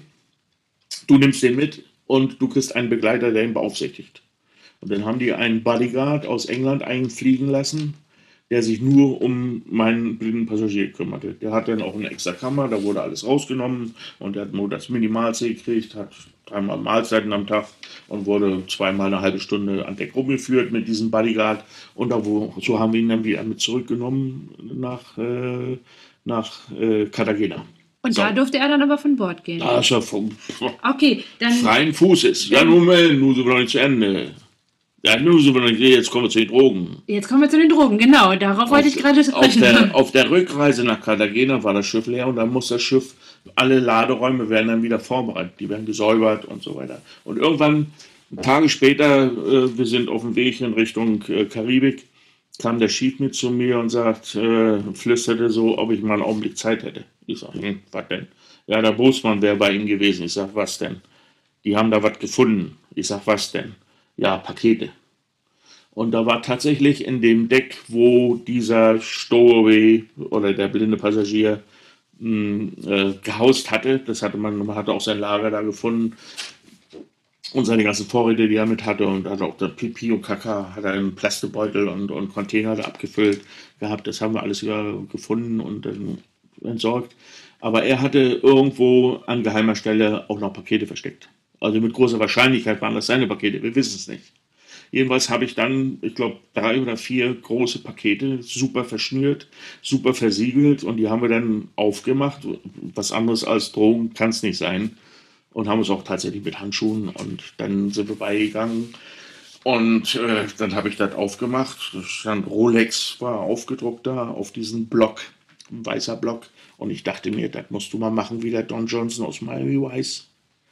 du nimmst den mit und du kriegst einen Begleiter, der ihn beaufsichtigt. Und dann haben die einen Bodyguard aus England einfliegen lassen, der sich nur um meinen blinden Passagier kümmerte. Der hat dann auch eine extra Kammer, da wurde alles rausgenommen und der hat nur das Minimalste gekriegt, hat dreimal Mahlzeiten am Tag und wurde zweimal eine halbe Stunde an Deck rumgeführt mit diesem Bodyguard. Und da wo, so haben wir ihn dann wieder mit zurückgenommen nach, äh, nach äh, Cartagena. Und So. da durfte er dann aber von Bord gehen. Da ist er vom Okay, dann freien Fußes. Ja, nun mal, nun sind wir noch nicht zu Ende. Ja, nun sind wir noch nicht, jetzt kommen wir zu den Drogen. jetzt kommen wir zu den Drogen. Genau, darauf wollte ich gerade Auf sprechen. der, auf der Rückreise nach Cartagena war das Schiff leer und dann muss das Schiff, alle Laderäume werden dann wieder vorbereitet, die werden gesäubert und so weiter. Und irgendwann, Tage später, äh, wir sind auf dem Weg in Richtung äh, Karibik, kam der Schiefschmied zu mir und sagt, äh, flüsterte so, ob ich mal einen Augenblick Zeit hätte. Ich sage, hm, was denn? Ja, der Bootsmann wäre bei ihm gewesen. Ich sage, was denn? Die haben da was gefunden. Ich sage, was denn? Ja, Pakete. Und da war tatsächlich in dem Deck, wo dieser Stowaway oder der blinde Passagier mh, äh, gehaust hatte, das hatte man, man hatte auch sein Lager da gefunden und seine ganzen Vorräte, die er mit hatte und hat auch der Pipi und Kaka, hat er einen Plastikbeutel und, und Container da abgefüllt gehabt. Das haben wir alles wieder gefunden und dann entsorgt. Aber er hatte irgendwo an geheimer Stelle auch noch Pakete versteckt. Also mit großer Wahrscheinlichkeit waren das seine Pakete, wir wissen es nicht. Jedenfalls habe ich dann, ich glaube, drei oder vier große Pakete, super verschnürt, super versiegelt und die haben wir dann aufgemacht. Was anderes als Drogen kann es nicht sein. Und haben es auch tatsächlich mit Handschuhen und dann sind wir beigegangen. Und äh, dann habe ich das aufgemacht. Da stand Rolex, war aufgedruckt da auf diesen Block, ein weißer Block. Und ich dachte mir, das musst du mal machen wie der Don Johnson aus Miami Vice.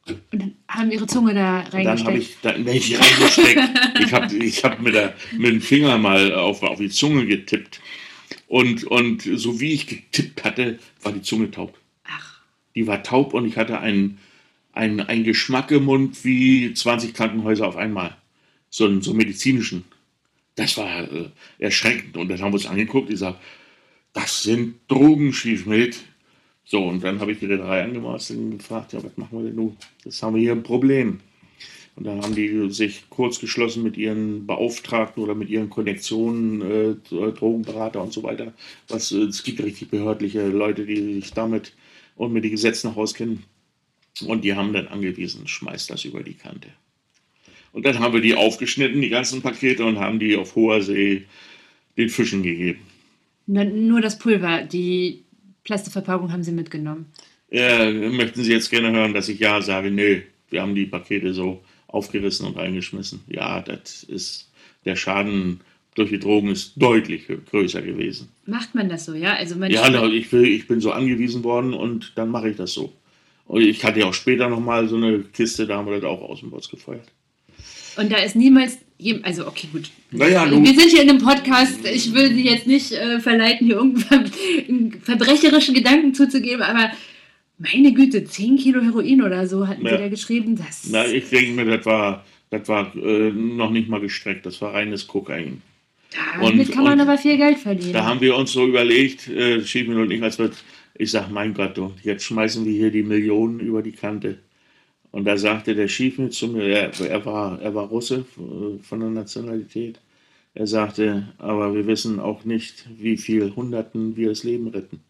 Und dann haben ihre Zunge da reingesteckt. Dann habe ich da nicht reingesteckt. ich habe ich hab mit, der, mit dem Finger mal auf, auf die Zunge getippt. Und, und so wie ich getippt hatte, war die Zunge taub. Ach. Die war taub und ich hatte einen, einen, einen Geschmack im Mund wie zwanzig Krankenhäuser auf einmal. So einen so medizinischen. Das war äh, erschreckend. Und dann haben wir uns angeguckt. Ich sage, das sind Drogen, Schiefmild. So, und dann habe ich die Reederei angemaßt und gefragt, ja, was machen wir denn nun? Jetzt haben wir hier ein Problem. Und dann haben die sich kurz geschlossen mit ihren Beauftragten oder mit ihren Konnektionen, äh, Drogenberater und so weiter. Was, äh, es gibt richtig behördliche Leute, die sich damit und mit den Gesetzen noch auskennen. Und die haben dann angewiesen, schmeißt das über die Kante. Und dann haben wir die aufgeschnitten, die ganzen Pakete, und haben die auf hoher See den Fischen gegeben. Nur das Pulver, die Plastikverpackung haben Sie mitgenommen. Äh, möchten Sie jetzt gerne hören, dass ich ja sage? Nö, wir haben die Pakete so aufgerissen und reingeschmissen. Ja, das ist, der Schaden durch die Drogen ist deutlich größer gewesen. Macht man das so, ja? Also man ja, na, ich, will, ich bin so angewiesen worden und dann mache ich das so. Und ich hatte ja auch später nochmal so eine Kiste, da haben wir das auch aus dem Bus gefeuert. Und da ist niemals, also okay, gut. Naja, wir sind hier in einem Podcast, ich will Sie jetzt nicht äh, verleiten, hier irgendeinen verbrecherischen Gedanken zuzugeben, aber meine Güte, zehn Kilo Heroin oder so hatten ja. Sie da geschrieben. Das Na, ich denke mir, das war, das war äh, noch nicht mal gestreckt, das war reines Kokain. Damit und, kann man aber viel Geld verdienen. Da haben wir uns so überlegt, äh, Schiefmild und ich, als wir, ich sag, mein Gott, jetzt schmeißen wir hier die Millionen über die Kante. Und da sagte der Schiefmild zu mir, er, er, war, er war Russe von der Nationalität, er sagte, aber wir wissen auch nicht, wie viel Hunderten wir das Leben retten.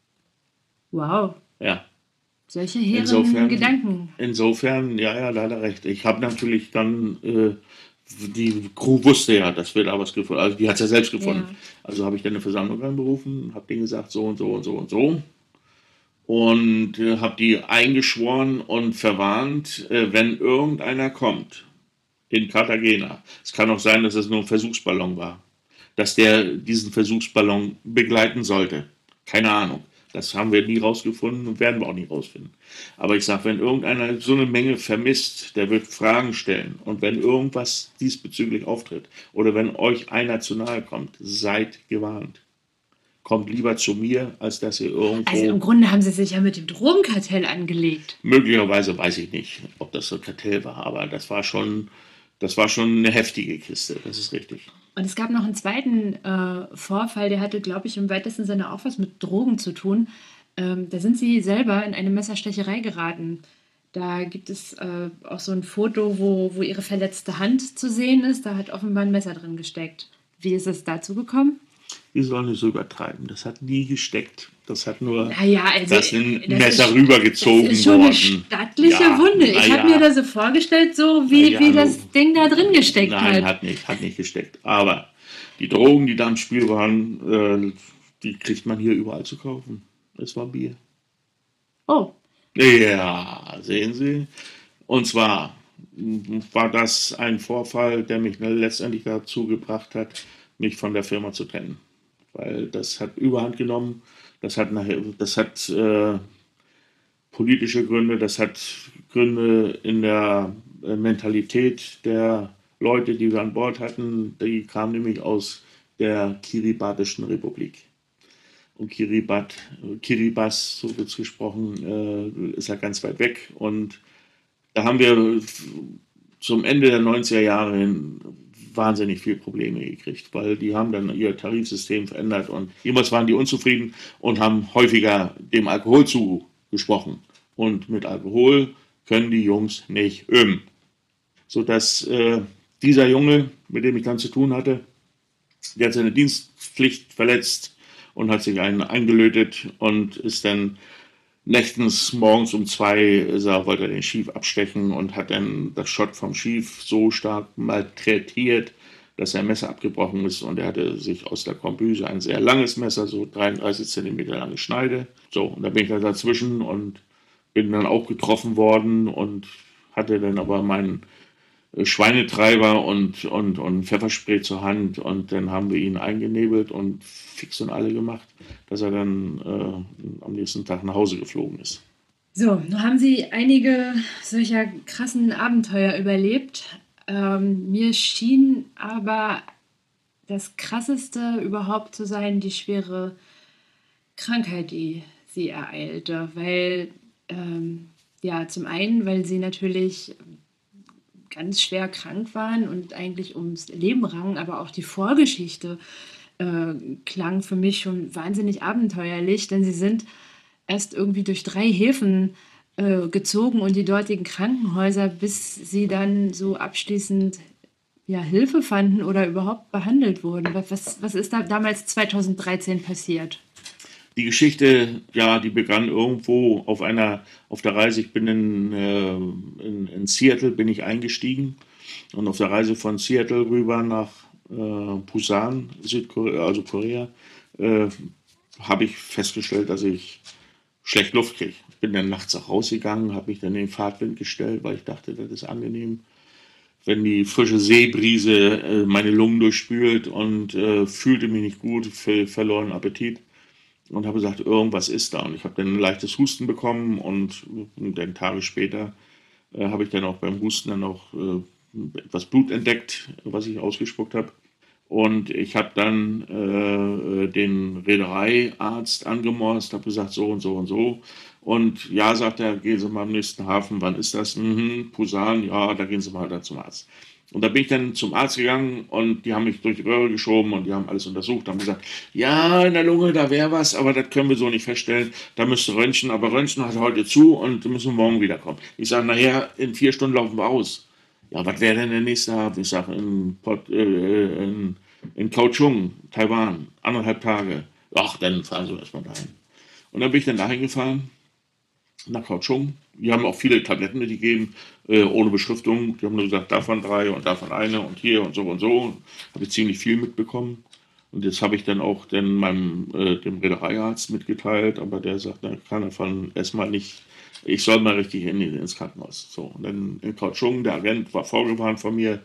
Wow. Ja. Solche hehren insofern, Gedanken. Insofern, ja, ja, da hat er recht. Ich habe natürlich dann, äh, die Crew wusste ja, dass wir da was gefunden haben, also die hat es ja selbst gefunden. Ja. Also habe ich dann eine Versammlung reinberufen, habe denen gesagt, so und so und so und so. Und äh, habe die eingeschworen und verwarnt, äh, wenn irgendeiner kommt in Cartagena, es kann auch sein, dass es nur ein Versuchsballon war, dass der diesen Versuchsballon begleiten sollte. Keine Ahnung. Das haben wir nie rausgefunden und werden wir auch nie rausfinden. Aber ich sage, wenn irgendeiner so eine Menge vermisst, der wird Fragen stellen. Und wenn irgendwas diesbezüglich auftritt oder wenn euch einer zu nahe kommt, seid gewarnt. Kommt lieber zu mir, als dass ihr irgendwo... Also im Grunde haben sie sich ja mit dem Drogenkartell angelegt. Möglicherweise weiß ich nicht, ob das so ein Kartell war, aber das war schon, das war schon eine heftige Kiste, das ist richtig. Und es gab noch einen zweiten äh, Vorfall, der hatte, glaube ich, im weitesten Sinne auch was mit Drogen zu tun. Ähm, da sind sie selber in eine Messerstecherei geraten. Da gibt es äh, auch so ein Foto, wo, wo ihre verletzte Hand zu sehen ist. Da hat offenbar ein Messer drin gesteckt. Wie ist es dazu gekommen? Die sollen nicht so übertreiben. Das hat nie gesteckt. Das hat nur naja, also, das ein das Messer ist, rübergezogen worden. Das ist schon worden. Eine stattliche ja, Wunde. Ich ja. habe mir das so vorgestellt, so wie, ja, wie das Ding da drin gesteckt Nein, hat. hat nicht, hat nicht gesteckt. Aber die Drogen, die da im Spiel waren, äh, die kriegt man hier überall zu kaufen. Das war Bier. Oh. Ja, sehen Sie. Und zwar war das ein Vorfall, der mich letztendlich dazu gebracht hat, mich von der Firma zu trennen. Weil das hat Überhand genommen, das hat, nachher, das hat äh, politische Gründe, das hat Gründe in der äh, Mentalität der Leute, die wir an Bord hatten. Die kamen nämlich aus der Kiribatischen Republik. Und Kiribat, Kiribati, so wird es gesprochen, äh, ist ja ganz weit weg. Und da haben wir zum Ende der neunziger Jahre hin wahnsinnig viel Probleme gekriegt, weil die haben dann ihr Tarifsystem verändert und jemals waren die unzufrieden und haben häufiger dem Alkohol zugesprochen. Und mit Alkohol können die Jungs nicht üben. Sodass äh, dieser Junge, mit dem ich dann zu tun hatte, der hat seine Dienstpflicht verletzt und hat sich einen eingelötet und ist dann nächtens morgens um zwei ist er, wollte er den Schief abstechen und hat dann das Schott vom Schief so stark malträtiert, dass sein Messer abgebrochen ist und er hatte sich aus der Kombüse ein sehr langes Messer, so dreiunddreißig Zentimeter lange Schneide. So, und da bin ich dann dazwischen und bin dann auch getroffen worden und hatte dann aber meinen Schweinetreiber und, und, und Pfefferspray zur Hand und dann haben wir ihn eingenebelt und fix und alle gemacht, dass er dann äh, am nächsten Tag nach Hause geflogen ist. So, nun haben Sie einige solcher krassen Abenteuer überlebt. Ähm, mir schien aber das Krasseste überhaupt zu sein, die schwere Krankheit, die Sie ereilte. Weil, ähm, ja, zum einen, weil Sie natürlich ganz schwer krank waren und eigentlich ums Leben rangen, aber auch die Vorgeschichte äh, klang für mich schon wahnsinnig abenteuerlich, denn sie sind erst irgendwie durch drei Häfen äh, gezogen und die dortigen Krankenhäuser, bis sie dann so abschließend ja, Hilfe fanden oder überhaupt behandelt wurden. Was, was, was ist da damals zweitausenddreizehn passiert? Die Geschichte, ja, die begann irgendwo auf einer, auf der Reise. Ich bin in, äh, in, in Seattle bin ich eingestiegen und auf der Reise von Seattle rüber nach äh, Busan, Südkorea, also Korea, äh, habe ich festgestellt, dass ich schlecht Luft kriege. Ich bin dann nachts auch rausgegangen, habe mich dann in den Fahrtwind gestellt, weil ich dachte, das ist angenehm, wenn die frische Seebrise äh, meine Lungen durchspült, und äh, fühlte mich nicht gut, ver verloren Appetit und habe gesagt, irgendwas ist da. Und ich habe dann ein leichtes Husten bekommen, und dann Tage später äh, habe ich dann auch beim Husten dann auch äh, etwas Blut entdeckt, was ich ausgespuckt habe. Und ich habe dann äh, den Reedereiarzt angemorst, habe gesagt, so und so und so. Und ja, sagt er, gehen Sie mal am nächsten Hafen, wann ist das? Mhm, Pusan, ja, da gehen Sie mal dann zum Arzt. Und da bin ich dann zum Arzt gegangen, und die haben mich durch die Röhre geschoben und die haben alles untersucht, haben gesagt, ja, in der Lunge, da wäre was, aber das können wir so nicht feststellen, da müsste Röntgen, aber Röntgen hat heute zu und müssen morgen wiederkommen. Ich sage, nachher, in vier Stunden laufen wir aus. Ja, was wäre denn der nächste Hafen? Ich sage, in, Port, äh, in, in Kaohsiung, Taiwan, anderthalb Tage. Ach, dann fahren Sie erstmal dahin. Und dann bin ich dann dahin gefahren, nach Kaohsiung. Die haben auch viele Tabletten mitgegeben, äh, ohne Beschriftung. Die haben nur gesagt, davon drei und davon eine und hier und so und so. Habe ich ziemlich viel mitbekommen. Und jetzt habe ich dann auch dann meinem, äh, dem Reedereiarzt mitgeteilt, aber der sagt, na, kann davon erstmal nicht, ich soll mal richtig in, ins Krankenhaus. So, und dann in Kaohsiung, der Agent war vorgewarnt von mir,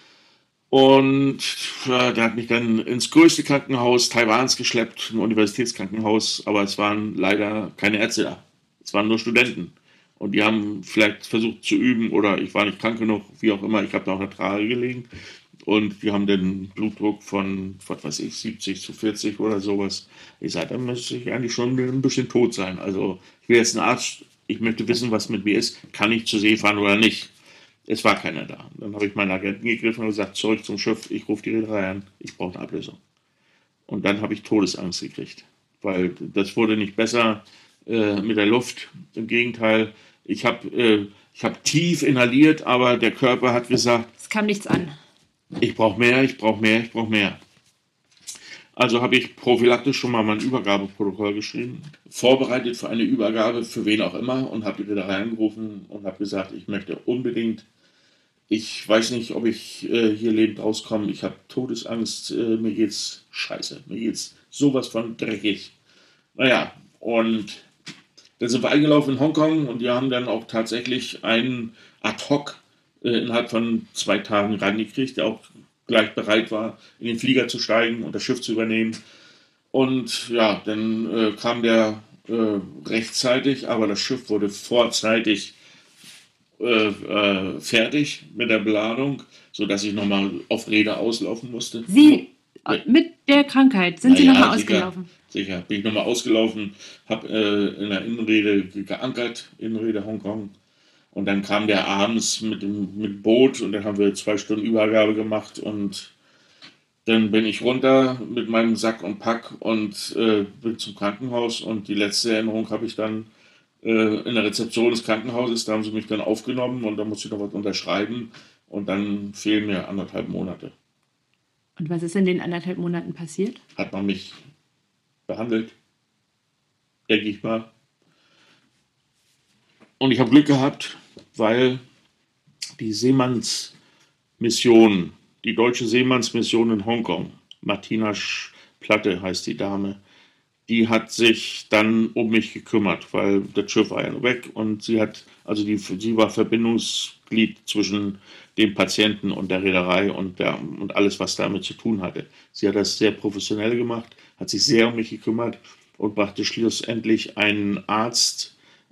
und äh, der hat mich dann ins größte Krankenhaus Taiwans geschleppt, ein Universitätskrankenhaus, aber es waren leider keine Ärzte da. Es waren nur Studenten. Und die haben vielleicht versucht zu üben, oder ich war nicht krank genug, wie auch immer, ich habe da auf der Trage gelegen. Und die haben den Blutdruck von, was weiß ich, siebzig zu vierzig oder sowas. Ich sage, dann müsste ich eigentlich schon ein bisschen tot sein. Also ich will jetzt ein Arzt, ich möchte wissen, was mit mir ist. Kann ich zur See fahren oder nicht? Es war keiner da. Dann habe ich meinen Agenten gegriffen und gesagt, zurück zum Schiff, ich rufe die Reederei an, ich brauche eine Ablösung. Und dann habe ich Todesangst gekriegt, weil das wurde nicht besser äh, mit der Luft. Im Gegenteil, ich habe äh, ich hab tief inhaliert, aber der Körper hat gesagt, Es kam nichts an. ich brauche mehr, ich brauche mehr, ich brauche mehr. Also habe ich prophylaktisch schon mal mein Übergabeprotokoll geschrieben, vorbereitet für eine Übergabe, für wen auch immer, und habe die Reederei angerufen und habe gesagt, ich möchte unbedingt, ich weiß nicht, ob ich äh, hier lebend rauskomme, ich habe Todesangst, äh, mir geht's scheiße, mir geht's sowas von dreckig. Naja, und dann sind wir eingelaufen in Hongkong, und die haben dann auch tatsächlich einen ad hoc äh, innerhalb von zwei Tagen reingekriegt, der auch gleich bereit war, in den Flieger zu steigen und das Schiff zu übernehmen. Und ja, dann äh, kam der äh, rechtzeitig, aber das Schiff wurde vorzeitig äh, äh, fertig mit der Beladung, sodass ich nochmal auf Räder auslaufen musste. Sie Ja. mit der Krankheit sind Sie Naja, nochmal sicher, ausgelaufen? sicher. Bin ich nochmal ausgelaufen, habe äh, in der Innenrede ge- geankert, Innenrede Hongkong. Und dann kam der abends mit dem mit Boot, und dann haben wir zwei Stunden Übergabe gemacht, und dann bin ich runter mit meinem Sack und Pack und äh, bin zum Krankenhaus, und die letzte Erinnerung habe ich dann äh, in der Rezeption des Krankenhauses, da haben sie mich dann aufgenommen, und da musste ich noch was unterschreiben, und dann fehlen mir anderthalb Monate. Und was ist in den anderthalb Monaten passiert? Hat man mich behandelt, denke ich mal. Und ich habe Glück gehabt, weil die Seemannsmission, die deutsche Seemannsmission in Hongkong, Martina Platte heißt die Dame, die hat sich dann um mich gekümmert, weil das Schiff war ja weg, und sie hat, also die, sie war Verbindungsglied zwischen dem Patienten und der Reederei und, der, und alles, was damit zu tun hatte. Sie hat das sehr professionell gemacht, hat sich sehr um mich gekümmert und brachte schlussendlich einen Arzt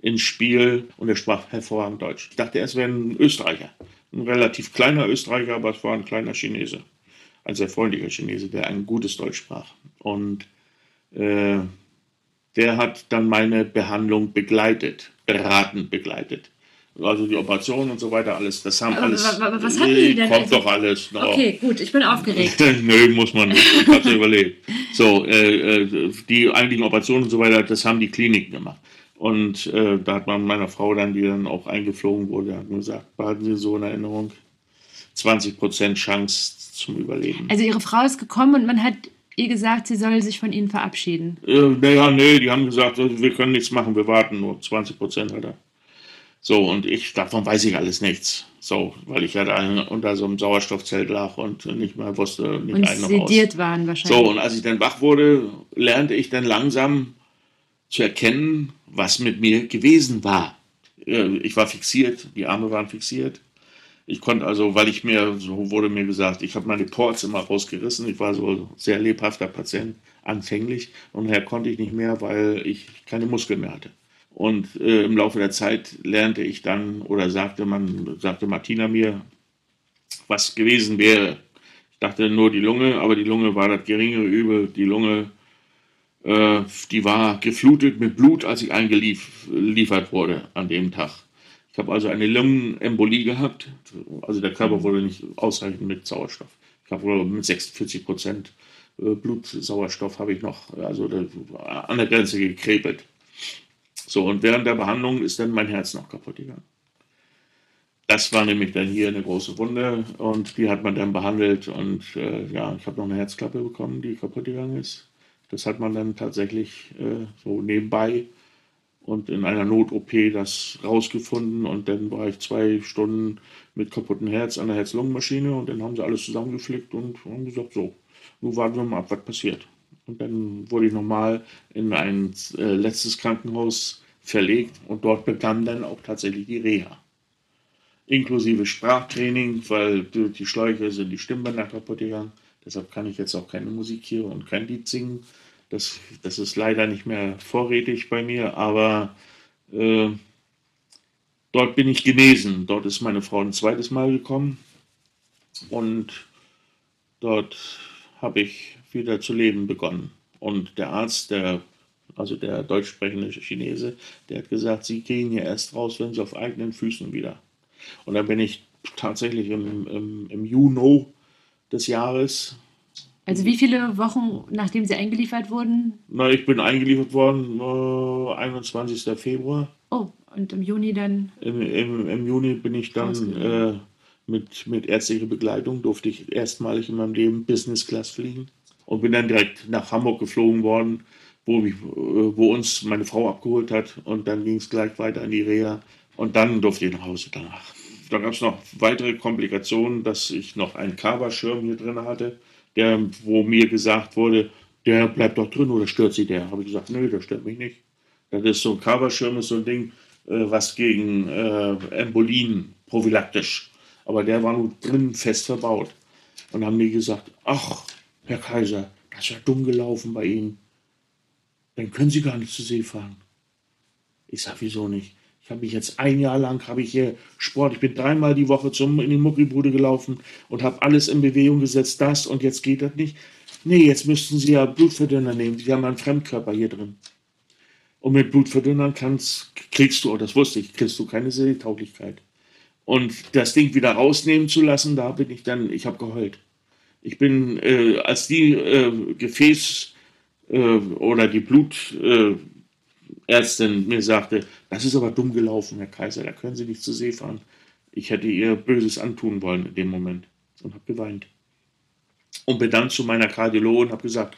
ins Spiel und er sprach hervorragend Deutsch. Ich dachte erst, er wäre ein Österreicher. Ein relativ kleiner Österreicher, aber es war ein kleiner Chinese. Ein sehr freundlicher Chinese, der ein gutes Deutsch sprach. Und äh, der hat dann meine Behandlung begleitet, beratend begleitet. Also die Operation und so weiter, alles, das haben Aber alles. wa- wa- was hatten die denn? Kommt Also- doch alles noch. Okay, gut, ich bin aufgeregt. Nö, muss man nicht. Ich hab's ja überlebt. So, äh, äh, die eigentlichen Operationen und so weiter, das haben die Kliniken gemacht. Und äh, da hat man meiner Frau dann, die dann auch eingeflogen wurde, hat mir gesagt, behalten Sie so in Erinnerung, zwanzig Prozent Chance zum Überleben. Also Ihre Frau ist gekommen und man hat ihr gesagt, sie soll sich von Ihnen verabschieden. Äh, naja, nee, die haben gesagt, wir können nichts machen, wir warten nur zwanzig Prozent hat er. So, und ich, davon weiß ich alles nichts. So, weil ich ja da unter so einem Sauerstoffzelt lag und nicht mehr wusste, nicht Und ein noch aus. sediert waren wahrscheinlich. So, und als ich dann wach wurde, lernte ich dann langsam zu erkennen, was mit mir gewesen war. Äh, Ich war fixiert, die Arme waren fixiert. Ich konnte also, weil ich mir, so wurde mir gesagt, ich habe meine Ports immer rausgerissen. Ich war so ein sehr lebhafter Patient, anfänglich. Und daher konnte ich nicht mehr, weil ich keine Muskeln mehr hatte. Und äh, im Laufe der Zeit lernte ich dann, oder sagte man, sagte Martina mir, was gewesen wäre. Ich dachte nur die Lunge, aber die Lunge war das geringere Übel. Die Lunge, äh, die war geflutet mit Blut, als ich eingeliefert wurde an dem Tag. Ich habe also eine Lungenembolie gehabt. Also der Körper wurde nicht ausreichend mit Sauerstoff. Ich habe wohl mit sechsundvierzig Prozent Blutsauerstoff habe ich noch, also an der Grenze gekrepelt. So, und während der Behandlung ist dann mein Herz noch kaputt gegangen. Das war nämlich dann hier eine große Wunde und die hat man dann behandelt und äh, ja, ich habe noch eine Herzklappe bekommen, die kaputt gegangen ist. Das hat man dann tatsächlich äh, so nebenbei und in einer Not-O P das rausgefunden und dann war ich zwei Stunden mit kaputtem Herz an der Herz-Lungen-Maschine und dann haben sie alles zusammengeflickt und haben gesagt, so, nun warten wir mal ab, was passiert. Und dann wurde ich nochmal in ein äh, letztes Krankenhaus verlegt und dort begann dann auch tatsächlich die Reha. Inklusive Sprachtraining, weil durch die Schläuche sind die Stimmbänder kaputt gegangen. Deshalb kann ich jetzt auch keine Musik hier und kein Lied singen. Das, das ist leider nicht mehr vorrätig bei mir, aber äh, dort bin ich genesen. Dort ist meine Frau ein zweites Mal gekommen und dort habe ich wieder zu leben begonnen. Und der Arzt, der, also der deutsch sprechende Chinese, der hat gesagt, Sie gehen hier erst raus, wenn Sie auf eigenen Füßen wieder. Und dann bin ich tatsächlich im, im, im Juni des Jahres. Also wie viele Wochen, nachdem Sie eingeliefert wurden? Na, ich bin eingeliefert worden äh, einundzwanzigsten Februar. Oh, und im Juni dann? Im, im, im Juni bin ich dann äh, mit, mit ärztlicher Begleitung, durfte ich erstmalig in meinem Leben Business Class fliegen. Und bin dann direkt nach Hamburg geflogen worden, wo, mich, wo uns meine Frau abgeholt hat. Und dann ging es gleich weiter in die Reha. Und dann durfte ich nach Hause danach. Da gab es noch weitere Komplikationen, dass ich noch einen Coverschirm hier drin hatte, der, wo mir gesagt wurde, der bleibt doch drin oder stört Sie der? Habe ich gesagt, nö, der stört mich nicht. Das ist so ein Coverschirm, ist so ein Ding, äh, was gegen äh, Embolien prophylaktisch. Aber der war nur drin fest verbaut. Und haben mir gesagt, ach, Herr Kaiser, das ist ja dumm gelaufen bei Ihnen. Dann können Sie gar nicht zur See fahren. Ich sage, wieso nicht? Ich habe mich jetzt ein Jahr lang, habe ich hier Sport, ich bin dreimal die Woche zum, in die Muckibude gelaufen und habe alles in Bewegung gesetzt, das und jetzt geht das nicht. Nee, jetzt müssten Sie ja Blutverdünner nehmen, Sie haben einen Fremdkörper hier drin. Und mit Blutverdünnern kannst, kriegst du, oh, das wusste ich, kriegst du keine Seetauglichkeit. Und das Ding wieder rausnehmen zu lassen, da bin ich dann, ich habe geheult. Ich bin, äh, als die äh, Gefäß äh, oder die Blutärztin äh, mir sagte, das ist aber dumm gelaufen, Herr Kaiser, da können Sie nicht zur See fahren. Ich hätte ihr Böses antun wollen in dem Moment und habe geweint. Und bin dann zu meiner Kardiologin und habe gesagt,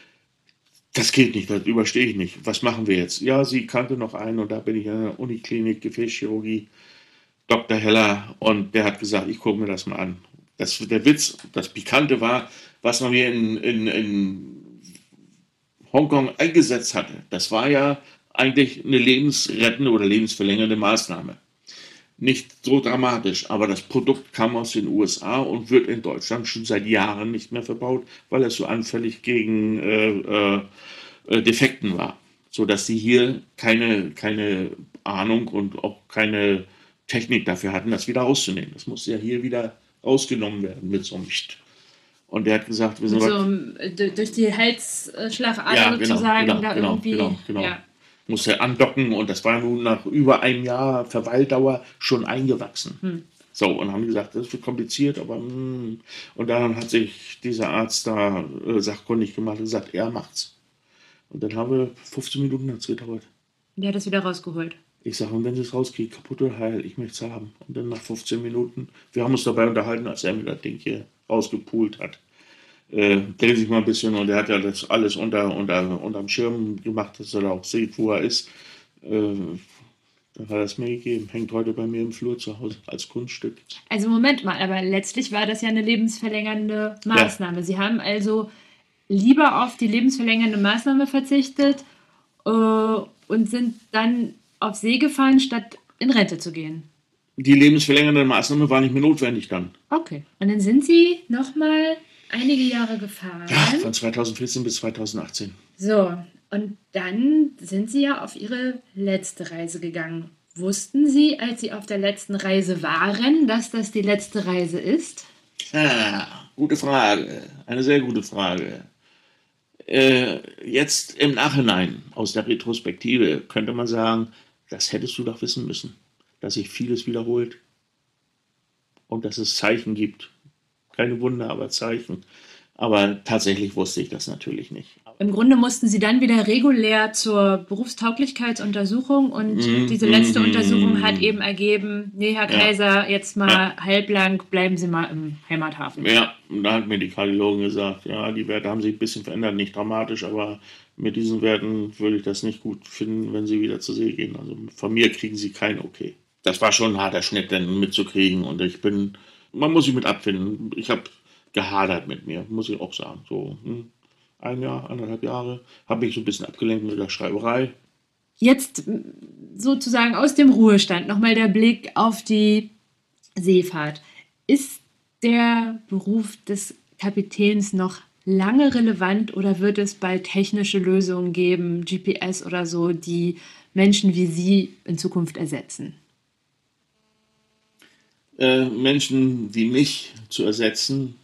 das geht nicht, das überstehe ich nicht. Was machen wir jetzt? Ja, sie kannte noch einen und da bin ich in der Uniklinik Gefäßchirurgie, Doktor Heller, und der hat gesagt, ich gucke mir das mal an. Das, der Witz, das Pikante war, was man mir in, in, in Hongkong eingesetzt hatte. Das war ja eigentlich eine lebensrettende oder lebensverlängernde Maßnahme. Nicht so dramatisch, aber das Produkt kam aus den U S A und wird in Deutschland schon seit Jahren nicht mehr verbaut, weil es so anfällig gegen äh, äh, Defekten war. sodass sie hier keine, keine Ahnung und auch keine Technik dafür hatten, das wieder rauszunehmen. Das musste ja hier wieder rausgenommen werden mit so einem Psst. Und der hat gesagt, wir sind so, d- durch die Halsschlagader ja, genau, sozusagen genau, da genau, irgendwie. genau, genau. Ja. Musste andocken und das war nun nach über einem Jahr Verweildauer schon eingewachsen. Hm. So, und haben gesagt, das wird kompliziert, aber mm. Und dann hat sich dieser Arzt da äh, sachkundig gemacht und gesagt, er macht's. Und dann haben wir fünfzehn Minuten hat's gedauert. Der hat es wieder rausgeholt. Ich sage, und wenn sie es rauskriegt, kaputt oder heil, ich möchte es haben. Und dann nach fünfzehn Minuten, wir haben uns dabei unterhalten, als er mir das Ding hier rausgepult hat. Äh, dreht sich mal ein bisschen und er hat ja das alles unter, unter, unterm Schirm gemacht, dass er da auch sieht, wo er ist. Äh, dann hat er es mir gegeben. Hängt heute bei mir im Flur zu Hause als Kunststück. Also Moment mal, aber letztlich war das ja eine lebensverlängernde Maßnahme. Ja. Sie haben also lieber auf die lebensverlängernde Maßnahme verzichtet äh, und sind dann auf See gefahren, statt in Rente zu gehen. Die lebensverlängernde Maßnahme war nicht mehr notwendig dann. Okay. Und dann sind Sie nochmal einige Jahre gefahren. Ja, von zweitausendvierzehn bis zweitausendachtzehn. So, und dann sind Sie ja auf Ihre letzte Reise gegangen. Wussten Sie, als Sie auf der letzten Reise waren, dass das die letzte Reise ist? Ah, gute Frage. Eine sehr gute Frage. Äh, jetzt im Nachhinein, aus der Retrospektive, könnte man sagen, das hättest du doch wissen müssen, dass sich vieles wiederholt und dass es Zeichen gibt. Keine Wunder, aber Zeichen. Aber tatsächlich wusste ich das natürlich nicht. Im Grunde mussten Sie dann wieder regulär zur Berufstauglichkeitsuntersuchung und mm, diese letzte mm, Untersuchung hat eben ergeben, nee, Herr ja. Kaiser, jetzt mal ja. halblang, bleiben Sie mal im Heimathafen. Ja, und da hat mir die Kardiologin gesagt, ja, die Werte haben sich ein bisschen verändert, nicht dramatisch, aber mit diesen Werten würde ich das nicht gut finden, wenn Sie wieder zur See gehen. Also von mir kriegen Sie kein Okay. Das war schon ein harter Schnitt, denn mitzukriegen und ich bin, man muss sich mit abfinden. Ich habe gehadert mit mir, muss ich auch sagen. So hm, ein Jahr, anderthalb Jahre habe ich so ein bisschen abgelenkt mit der Schreiberei. Jetzt sozusagen aus dem Ruhestand nochmal der Blick auf die Seefahrt. Ist der Beruf des Kapitäns noch lange relevant oder wird es bald technische Lösungen geben, G P S oder so, die Menschen wie Sie in Zukunft ersetzen? Äh, Menschen wie mich zu ersetzen,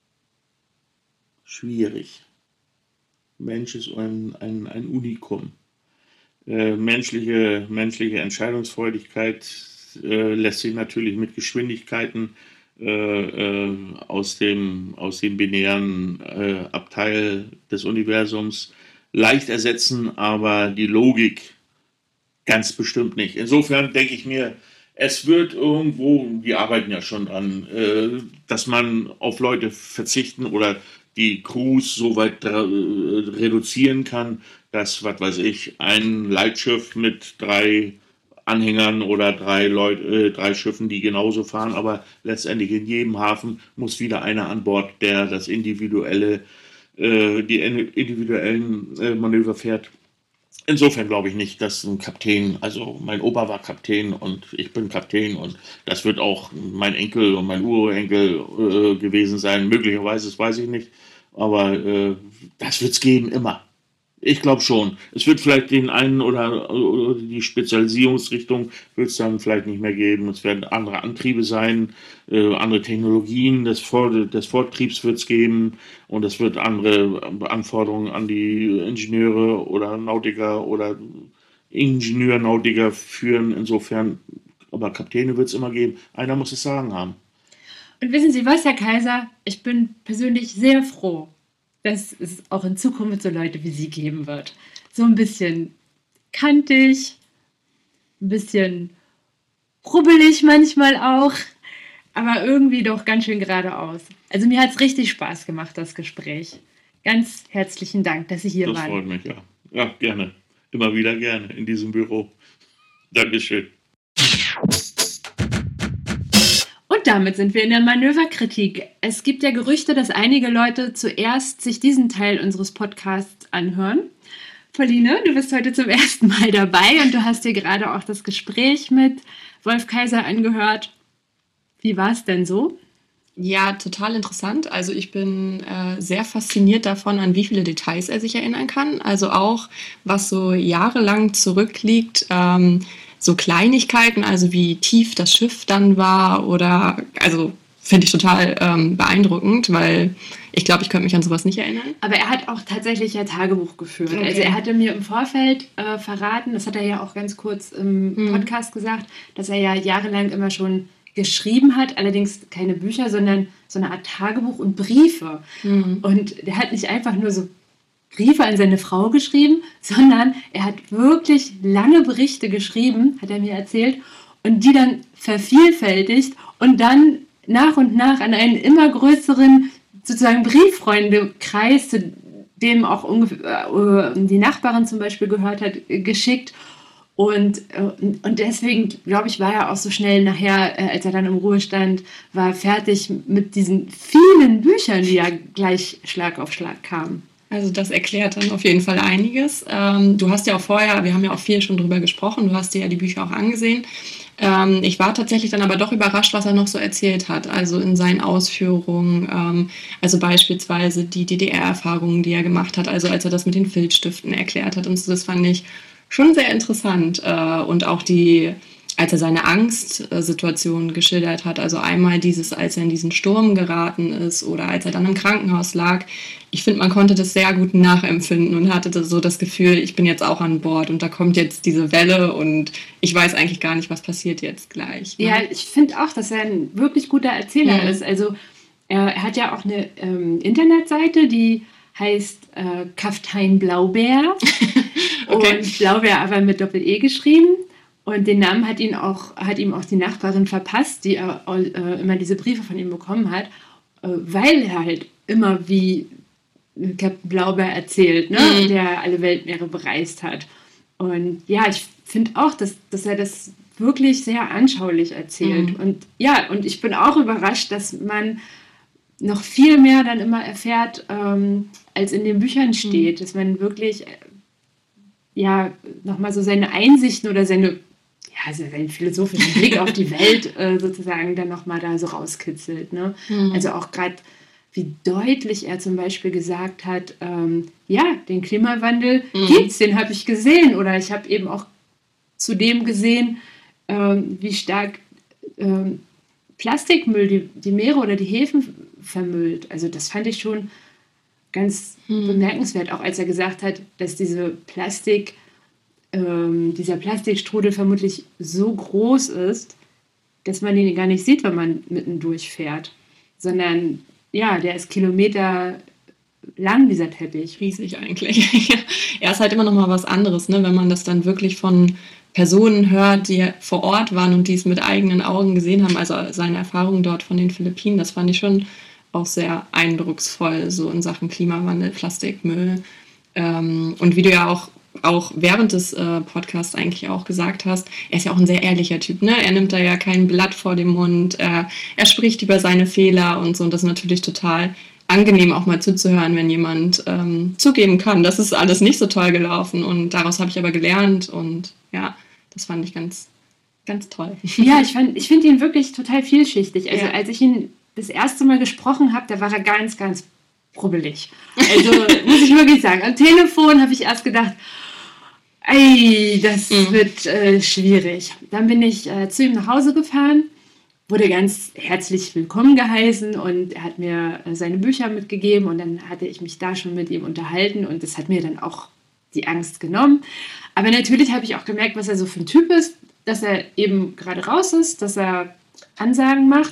schwierig. Mensch ist ein, ein, ein Unikum. Äh, menschliche, menschliche Entscheidungsfreudigkeit äh, lässt sich natürlich mit Geschwindigkeiten äh, äh, aus dem, aus dem binären äh, Abteil des Universums leicht ersetzen, aber die Logik ganz bestimmt nicht. Insofern denke ich mir, es wird irgendwo, die arbeiten ja schon dran, äh, dass man auf Leute verzichten oder die Crews so weit äh, reduzieren kann, dass, was weiß ich, ein Leitschiff mit drei Anhängern oder drei, Leut, äh, drei Schiffen, die genauso fahren, aber letztendlich in jedem Hafen muss wieder einer an Bord, der das individuelle, äh, die individuellen äh, Manöver fährt. Insofern glaube ich nicht, dass ein Kapitän, also mein Opa war Kapitän und ich bin Kapitän und das wird auch mein Enkel und mein Urenkel äh, gewesen sein. Möglicherweise, das weiß ich nicht, aber äh, das wird es geben, immer. Ich glaube schon. Es wird vielleicht den einen oder, oder die Spezialisierungsrichtung wird es dann vielleicht nicht mehr geben. Es werden andere Antriebe sein, äh, andere Technologien des, Vor des Vortriebs wird es geben und es wird andere Anforderungen an die Ingenieure oder Nautiker oder Ingenieur-Nautiker führen. Insofern, aber Kapitäne wird es immer geben. Einer muss es sagen haben. Und wissen Sie was, Herr Kaiser? Ich bin persönlich sehr froh, dass es auch in Zukunft so Leute wie Sie geben wird. So ein bisschen kantig, ein bisschen rubbelig manchmal auch, aber irgendwie doch ganz schön geradeaus. Also mir hat es richtig Spaß gemacht, das Gespräch. Ganz herzlichen Dank, dass Sie hier das waren. Das freut mich, ja. Ja, gerne. Immer wieder gerne in diesem Büro. Dankeschön. Und damit sind wir in der Manöverkritik. Es gibt ja Gerüchte, dass einige Leute zuerst sich diesen Teil unseres Podcasts anhören. Pauline, du bist heute zum ersten Mal dabei und du hast dir gerade auch das Gespräch mit Wolf Kaiser angehört. Wie war es denn so? Ja, total interessant. Also ich bin äh, sehr fasziniert davon, an wie viele Details er sich erinnern kann. Also auch, was so jahrelang zurückliegt, ähm, so Kleinigkeiten, also wie tief das Schiff dann war oder, also finde ich total ähm, beeindruckend, weil ich glaube, ich könnte mich an sowas nicht erinnern. Aber er hat auch tatsächlich ja Tagebuch geführt. Okay. Also er hatte mir im Vorfeld äh, verraten, das hat er ja auch ganz kurz im Mhm. Podcast gesagt, dass er ja jahrelang immer schon geschrieben hat, allerdings keine Bücher, sondern so eine Art Tagebuch und Briefe. Mhm. Und der hat nicht einfach nur so Briefe an seine Frau geschrieben, sondern er hat wirklich lange Berichte geschrieben, hat er mir erzählt, und die dann vervielfältigt und dann nach und nach an einen immer größeren sozusagen Brieffreundekreis, zu dem auch ungefähr, äh, die Nachbarin zum Beispiel gehört hat, äh, geschickt. Und, äh, und deswegen, glaube ich, war er auch so schnell nachher, äh, als er dann im Ruhestand war, fertig mit diesen vielen Büchern, die ja gleich Schlag auf Schlag kamen. Also das erklärt dann auf jeden Fall einiges. Ähm, du hast ja auch vorher, wir haben ja auch viel schon drüber gesprochen, du hast dir ja die Bücher auch angesehen. Ähm, ich war tatsächlich dann aber doch überrascht, was er noch so erzählt hat, also in seinen Ausführungen, ähm, also beispielsweise die D D R-Erfahrungen, die er gemacht hat, also als er das mit den Filzstiften erklärt hat und so, das fand ich schon sehr interessant äh, und auch die, als er seine Angstsituation geschildert hat, also einmal dieses, als er in diesen Sturm geraten ist oder als er dann im Krankenhaus lag. Ich finde, man konnte das sehr gut nachempfinden und hatte so das Gefühl, ich bin jetzt auch an Bord und da kommt jetzt diese Welle und ich weiß eigentlich gar nicht, was passiert jetzt gleich. Ne? Ja, ich finde auch, dass er ein wirklich guter Erzähler Mhm. ist. Also er, er hat ja auch eine ähm, Internetseite, die heißt äh, Kaftein Blaubeer. Okay. Und Blaubeer aber mit Doppel-E geschrieben. Und den Namen hat, ihn auch, hat ihm auch die Nachbarin verpasst, die äh, äh, immer diese Briefe von ihm bekommen hat, äh, weil er halt immer wie Captain Blaubeer erzählt, ne? Mhm. Der alle Weltmeere bereist hat. Und ja, ich finde auch, dass, dass er das wirklich sehr anschaulich erzählt. Mhm. Und ja, und ich bin auch überrascht, dass man noch viel mehr dann immer erfährt, ähm, als in den Büchern steht. Dass man wirklich äh, ja nochmal so seine Einsichten oder seine, ja, seinen philosophischen Blick auf die Welt äh, sozusagen dann nochmal da so rauskitzelt. Ne? Mhm. Also auch gerade, wie deutlich er zum Beispiel gesagt hat, ähm, ja, den Klimawandel Mhm. gibt's, den habe ich gesehen. Oder ich habe eben auch zudem gesehen, ähm, wie stark ähm, Plastikmüll die, die Meere oder die Häfen vermüllt. Also das fand ich schon ganz Mhm. bemerkenswert, auch als er gesagt hat, dass diese Plastik, ähm, dieser Plastikstrudel vermutlich so groß ist, dass man ihn gar nicht sieht, wenn man mitten durchfährt. Sondern, ja, der ist Kilometer lang, dieser Teppich. Riesig eigentlich. Er ist halt immer noch mal was anderes, ne? Wenn man das dann wirklich von Personen hört, die vor Ort waren und die es mit eigenen Augen gesehen haben, also seine Erfahrungen dort von den Philippinen, das fand ich schon auch sehr eindrucksvoll, so in Sachen Klimawandel, Plastikmüll. Ähm, und wie du ja auch, auch während des äh, Podcasts eigentlich auch gesagt hast, er ist ja auch ein sehr ehrlicher Typ, ne? Er nimmt da ja kein Blatt vor den Mund, äh, er spricht über seine Fehler und so, und das ist natürlich total angenehm auch mal zuzuhören, wenn jemand ähm, zugeben kann, das ist alles nicht so toll gelaufen und daraus habe ich aber gelernt und ja, das fand ich ganz, ganz toll. Ja, ich, fand- ich finde ihn wirklich total vielschichtig. Also Ja. als ich ihn das erste Mal gesprochen habe, da war er ganz, ganz brubbelig. Also muss ich wirklich sagen, am Telefon habe ich erst gedacht, ey, das Mhm. wird äh, schwierig. Dann bin ich äh, zu ihm nach Hause gefahren, wurde ganz herzlich willkommen geheißen und er hat mir äh, seine Bücher mitgegeben und dann hatte ich mich da schon mit ihm unterhalten und das hat mir dann auch die Angst genommen. Aber natürlich habe ich auch gemerkt, was er so für ein Typ ist, dass er eben gerade raus ist, dass er Ansagen macht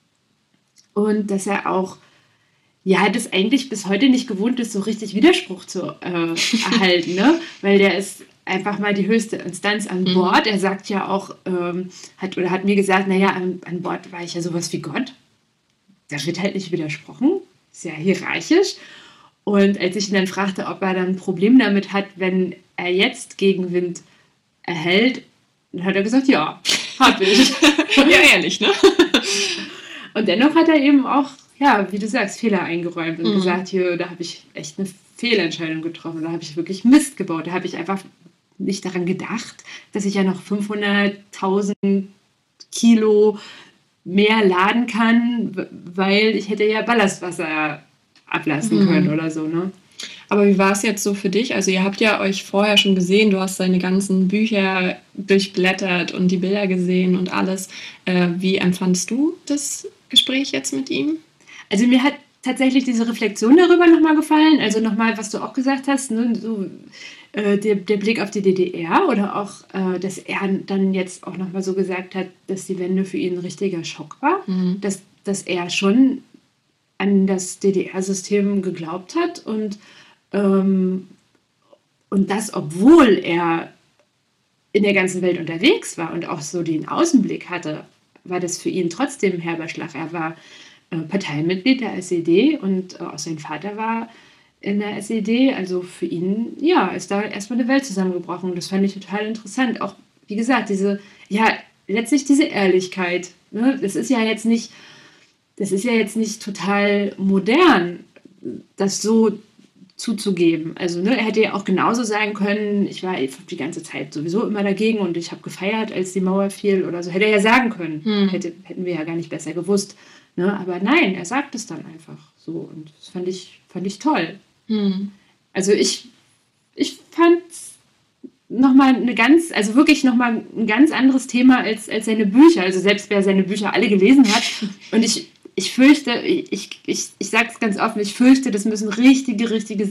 und dass er auch, ja, das eigentlich bis heute nicht gewohnt ist, so richtig Widerspruch zu äh, erhalten, ne? Weil der ist einfach mal die höchste Instanz an Mhm. Bord. Er sagt ja auch, ähm, hat oder hat mir gesagt, naja, an, an Bord war ich ja sowas wie Gott. Da wird halt nicht widersprochen. Ist ja hierarchisch. Und als ich ihn dann fragte, ob er dann ein Problem damit hat, wenn er jetzt Gegenwind erhält, dann hat er gesagt, ja, hab ich. Ja, ehrlich, ne? Und dennoch hat er eben auch, ja, wie du sagst, Fehler eingeräumt und Mhm. gesagt, hier, da habe ich echt eine Fehlentscheidung getroffen, da habe ich wirklich Mist gebaut, da habe ich einfach nicht daran gedacht, dass ich ja noch fünfhunderttausend Kilo mehr laden kann, weil ich hätte ja Ballastwasser ablassen mhm. können oder so, ne? Aber wie war es jetzt so für dich? Also ihr habt ja euch vorher schon gesehen, du hast seine ganzen Bücher durchblättert und die Bilder gesehen und alles. Äh, wie empfandst du das Gespräch jetzt mit ihm? Also mir hat tatsächlich diese Reflexion darüber nochmal gefallen, also nochmal, was du auch gesagt hast, ne, so, äh, der, der Blick auf die D D R oder auch, äh, dass er dann jetzt auch nochmal so gesagt hat, dass die Wende für ihn ein richtiger Schock war, mhm. dass, dass er schon an das D D R-System geglaubt hat und ähm, und das, obwohl er in der ganzen Welt unterwegs war und auch so den Außenblick hatte, war das für ihn trotzdem ein herber Schlag. Er war äh, Parteimitglied der S E D und äh, auch sein Vater war in der S E D, also für ihn, ja, ist da erstmal eine Welt zusammengebrochen und das fand ich total interessant. Auch, wie gesagt, diese, ja, letztlich diese Ehrlichkeit, ne? Das ist ja jetzt nicht, das ist ja jetzt nicht total modern, das so zuzugeben. Also, ne, er hätte ja auch genauso sagen können, ich war die ganze Zeit sowieso immer dagegen und ich habe gefeiert, als die Mauer fiel oder so. Hätte er ja sagen können. Hm. Hätte, hätten wir ja gar nicht besser gewusst. Ne? Aber nein, er sagt es dann einfach so. Und das fand ich, fand ich toll. Hm. Also ich, ich fand nochmal eine ganz, also wirklich nochmal ein ganz anderes Thema als, als seine Bücher. Also selbst wer seine Bücher alle gelesen hat. Und ich Ich fürchte, ich, ich, ich sage es ganz offen, ich fürchte, das müssen richtige, richtige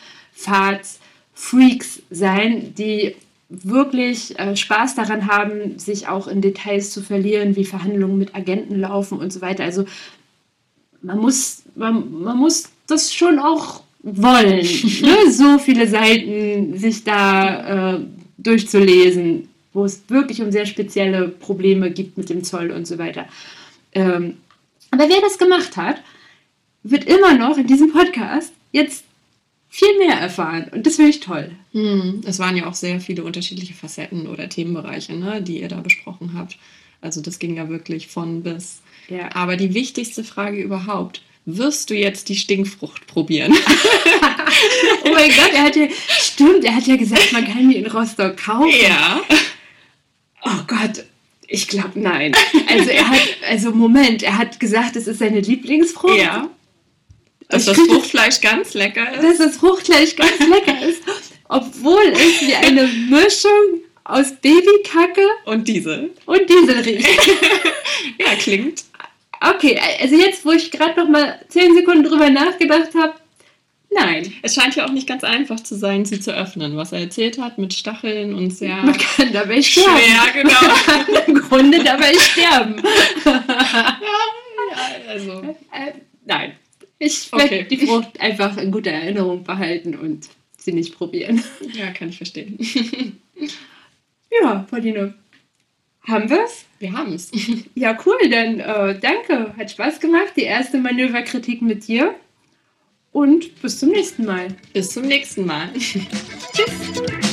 Seefahrts-Freaks sein, die wirklich äh, Spaß daran haben, sich auch in Details zu verlieren, wie Verhandlungen mit Agenten laufen und so weiter. Also man muss, man, man muss das schon auch wollen, ne? So viele Seiten sich da äh, durchzulesen, wo es wirklich um sehr spezielle Probleme gibt mit dem Zoll und so weiter. Ähm, Aber wer das gemacht hat, wird immer noch in diesem Podcast jetzt viel mehr erfahren. Und das finde ich toll. Hm, es waren ja auch sehr viele unterschiedliche Facetten oder Themenbereiche, ne, die ihr da besprochen habt. Also das ging ja wirklich von bis. Ja. Aber die wichtigste Frage überhaupt, wirst du jetzt die Stinkfrucht probieren? Oh mein Gott, er hat ja, stimmt, er hat ja gesagt, man kann die in Rostock kaufen. Ja. Oh Gott. Ich glaube, nein. Also er hat, also Moment, er hat gesagt, es ist seine Lieblingsfrucht. Ja. Dass das Fruchtfleisch ganz lecker ist. Dass das Fruchtfleisch ganz lecker ist. Obwohl es wie eine Mischung aus Babykacke und Diesel. Und Diesel riecht. Ja, klingt. Okay, also jetzt, wo ich gerade noch mal zehn Sekunden drüber nachgedacht habe, nein. Es scheint ja auch nicht ganz einfach zu sein, sie zu öffnen, was er erzählt hat, mit Stacheln und sehr... Man kann dabei sterben. Ja, genau. Man kann im Grunde dabei sterben. Ja, also... Äh, nein. Ich Okay. werde die Frucht einfach in guter Erinnerung behalten und sie nicht probieren. Ja, kann ich verstehen. Ja, Pauline, haben wir's? Wir haben's. Ja, cool, dann äh, danke. Hat Spaß gemacht. Die erste Manöverkritik mit dir. Und bis zum nächsten Mal. Bis zum nächsten Mal. Tschüss.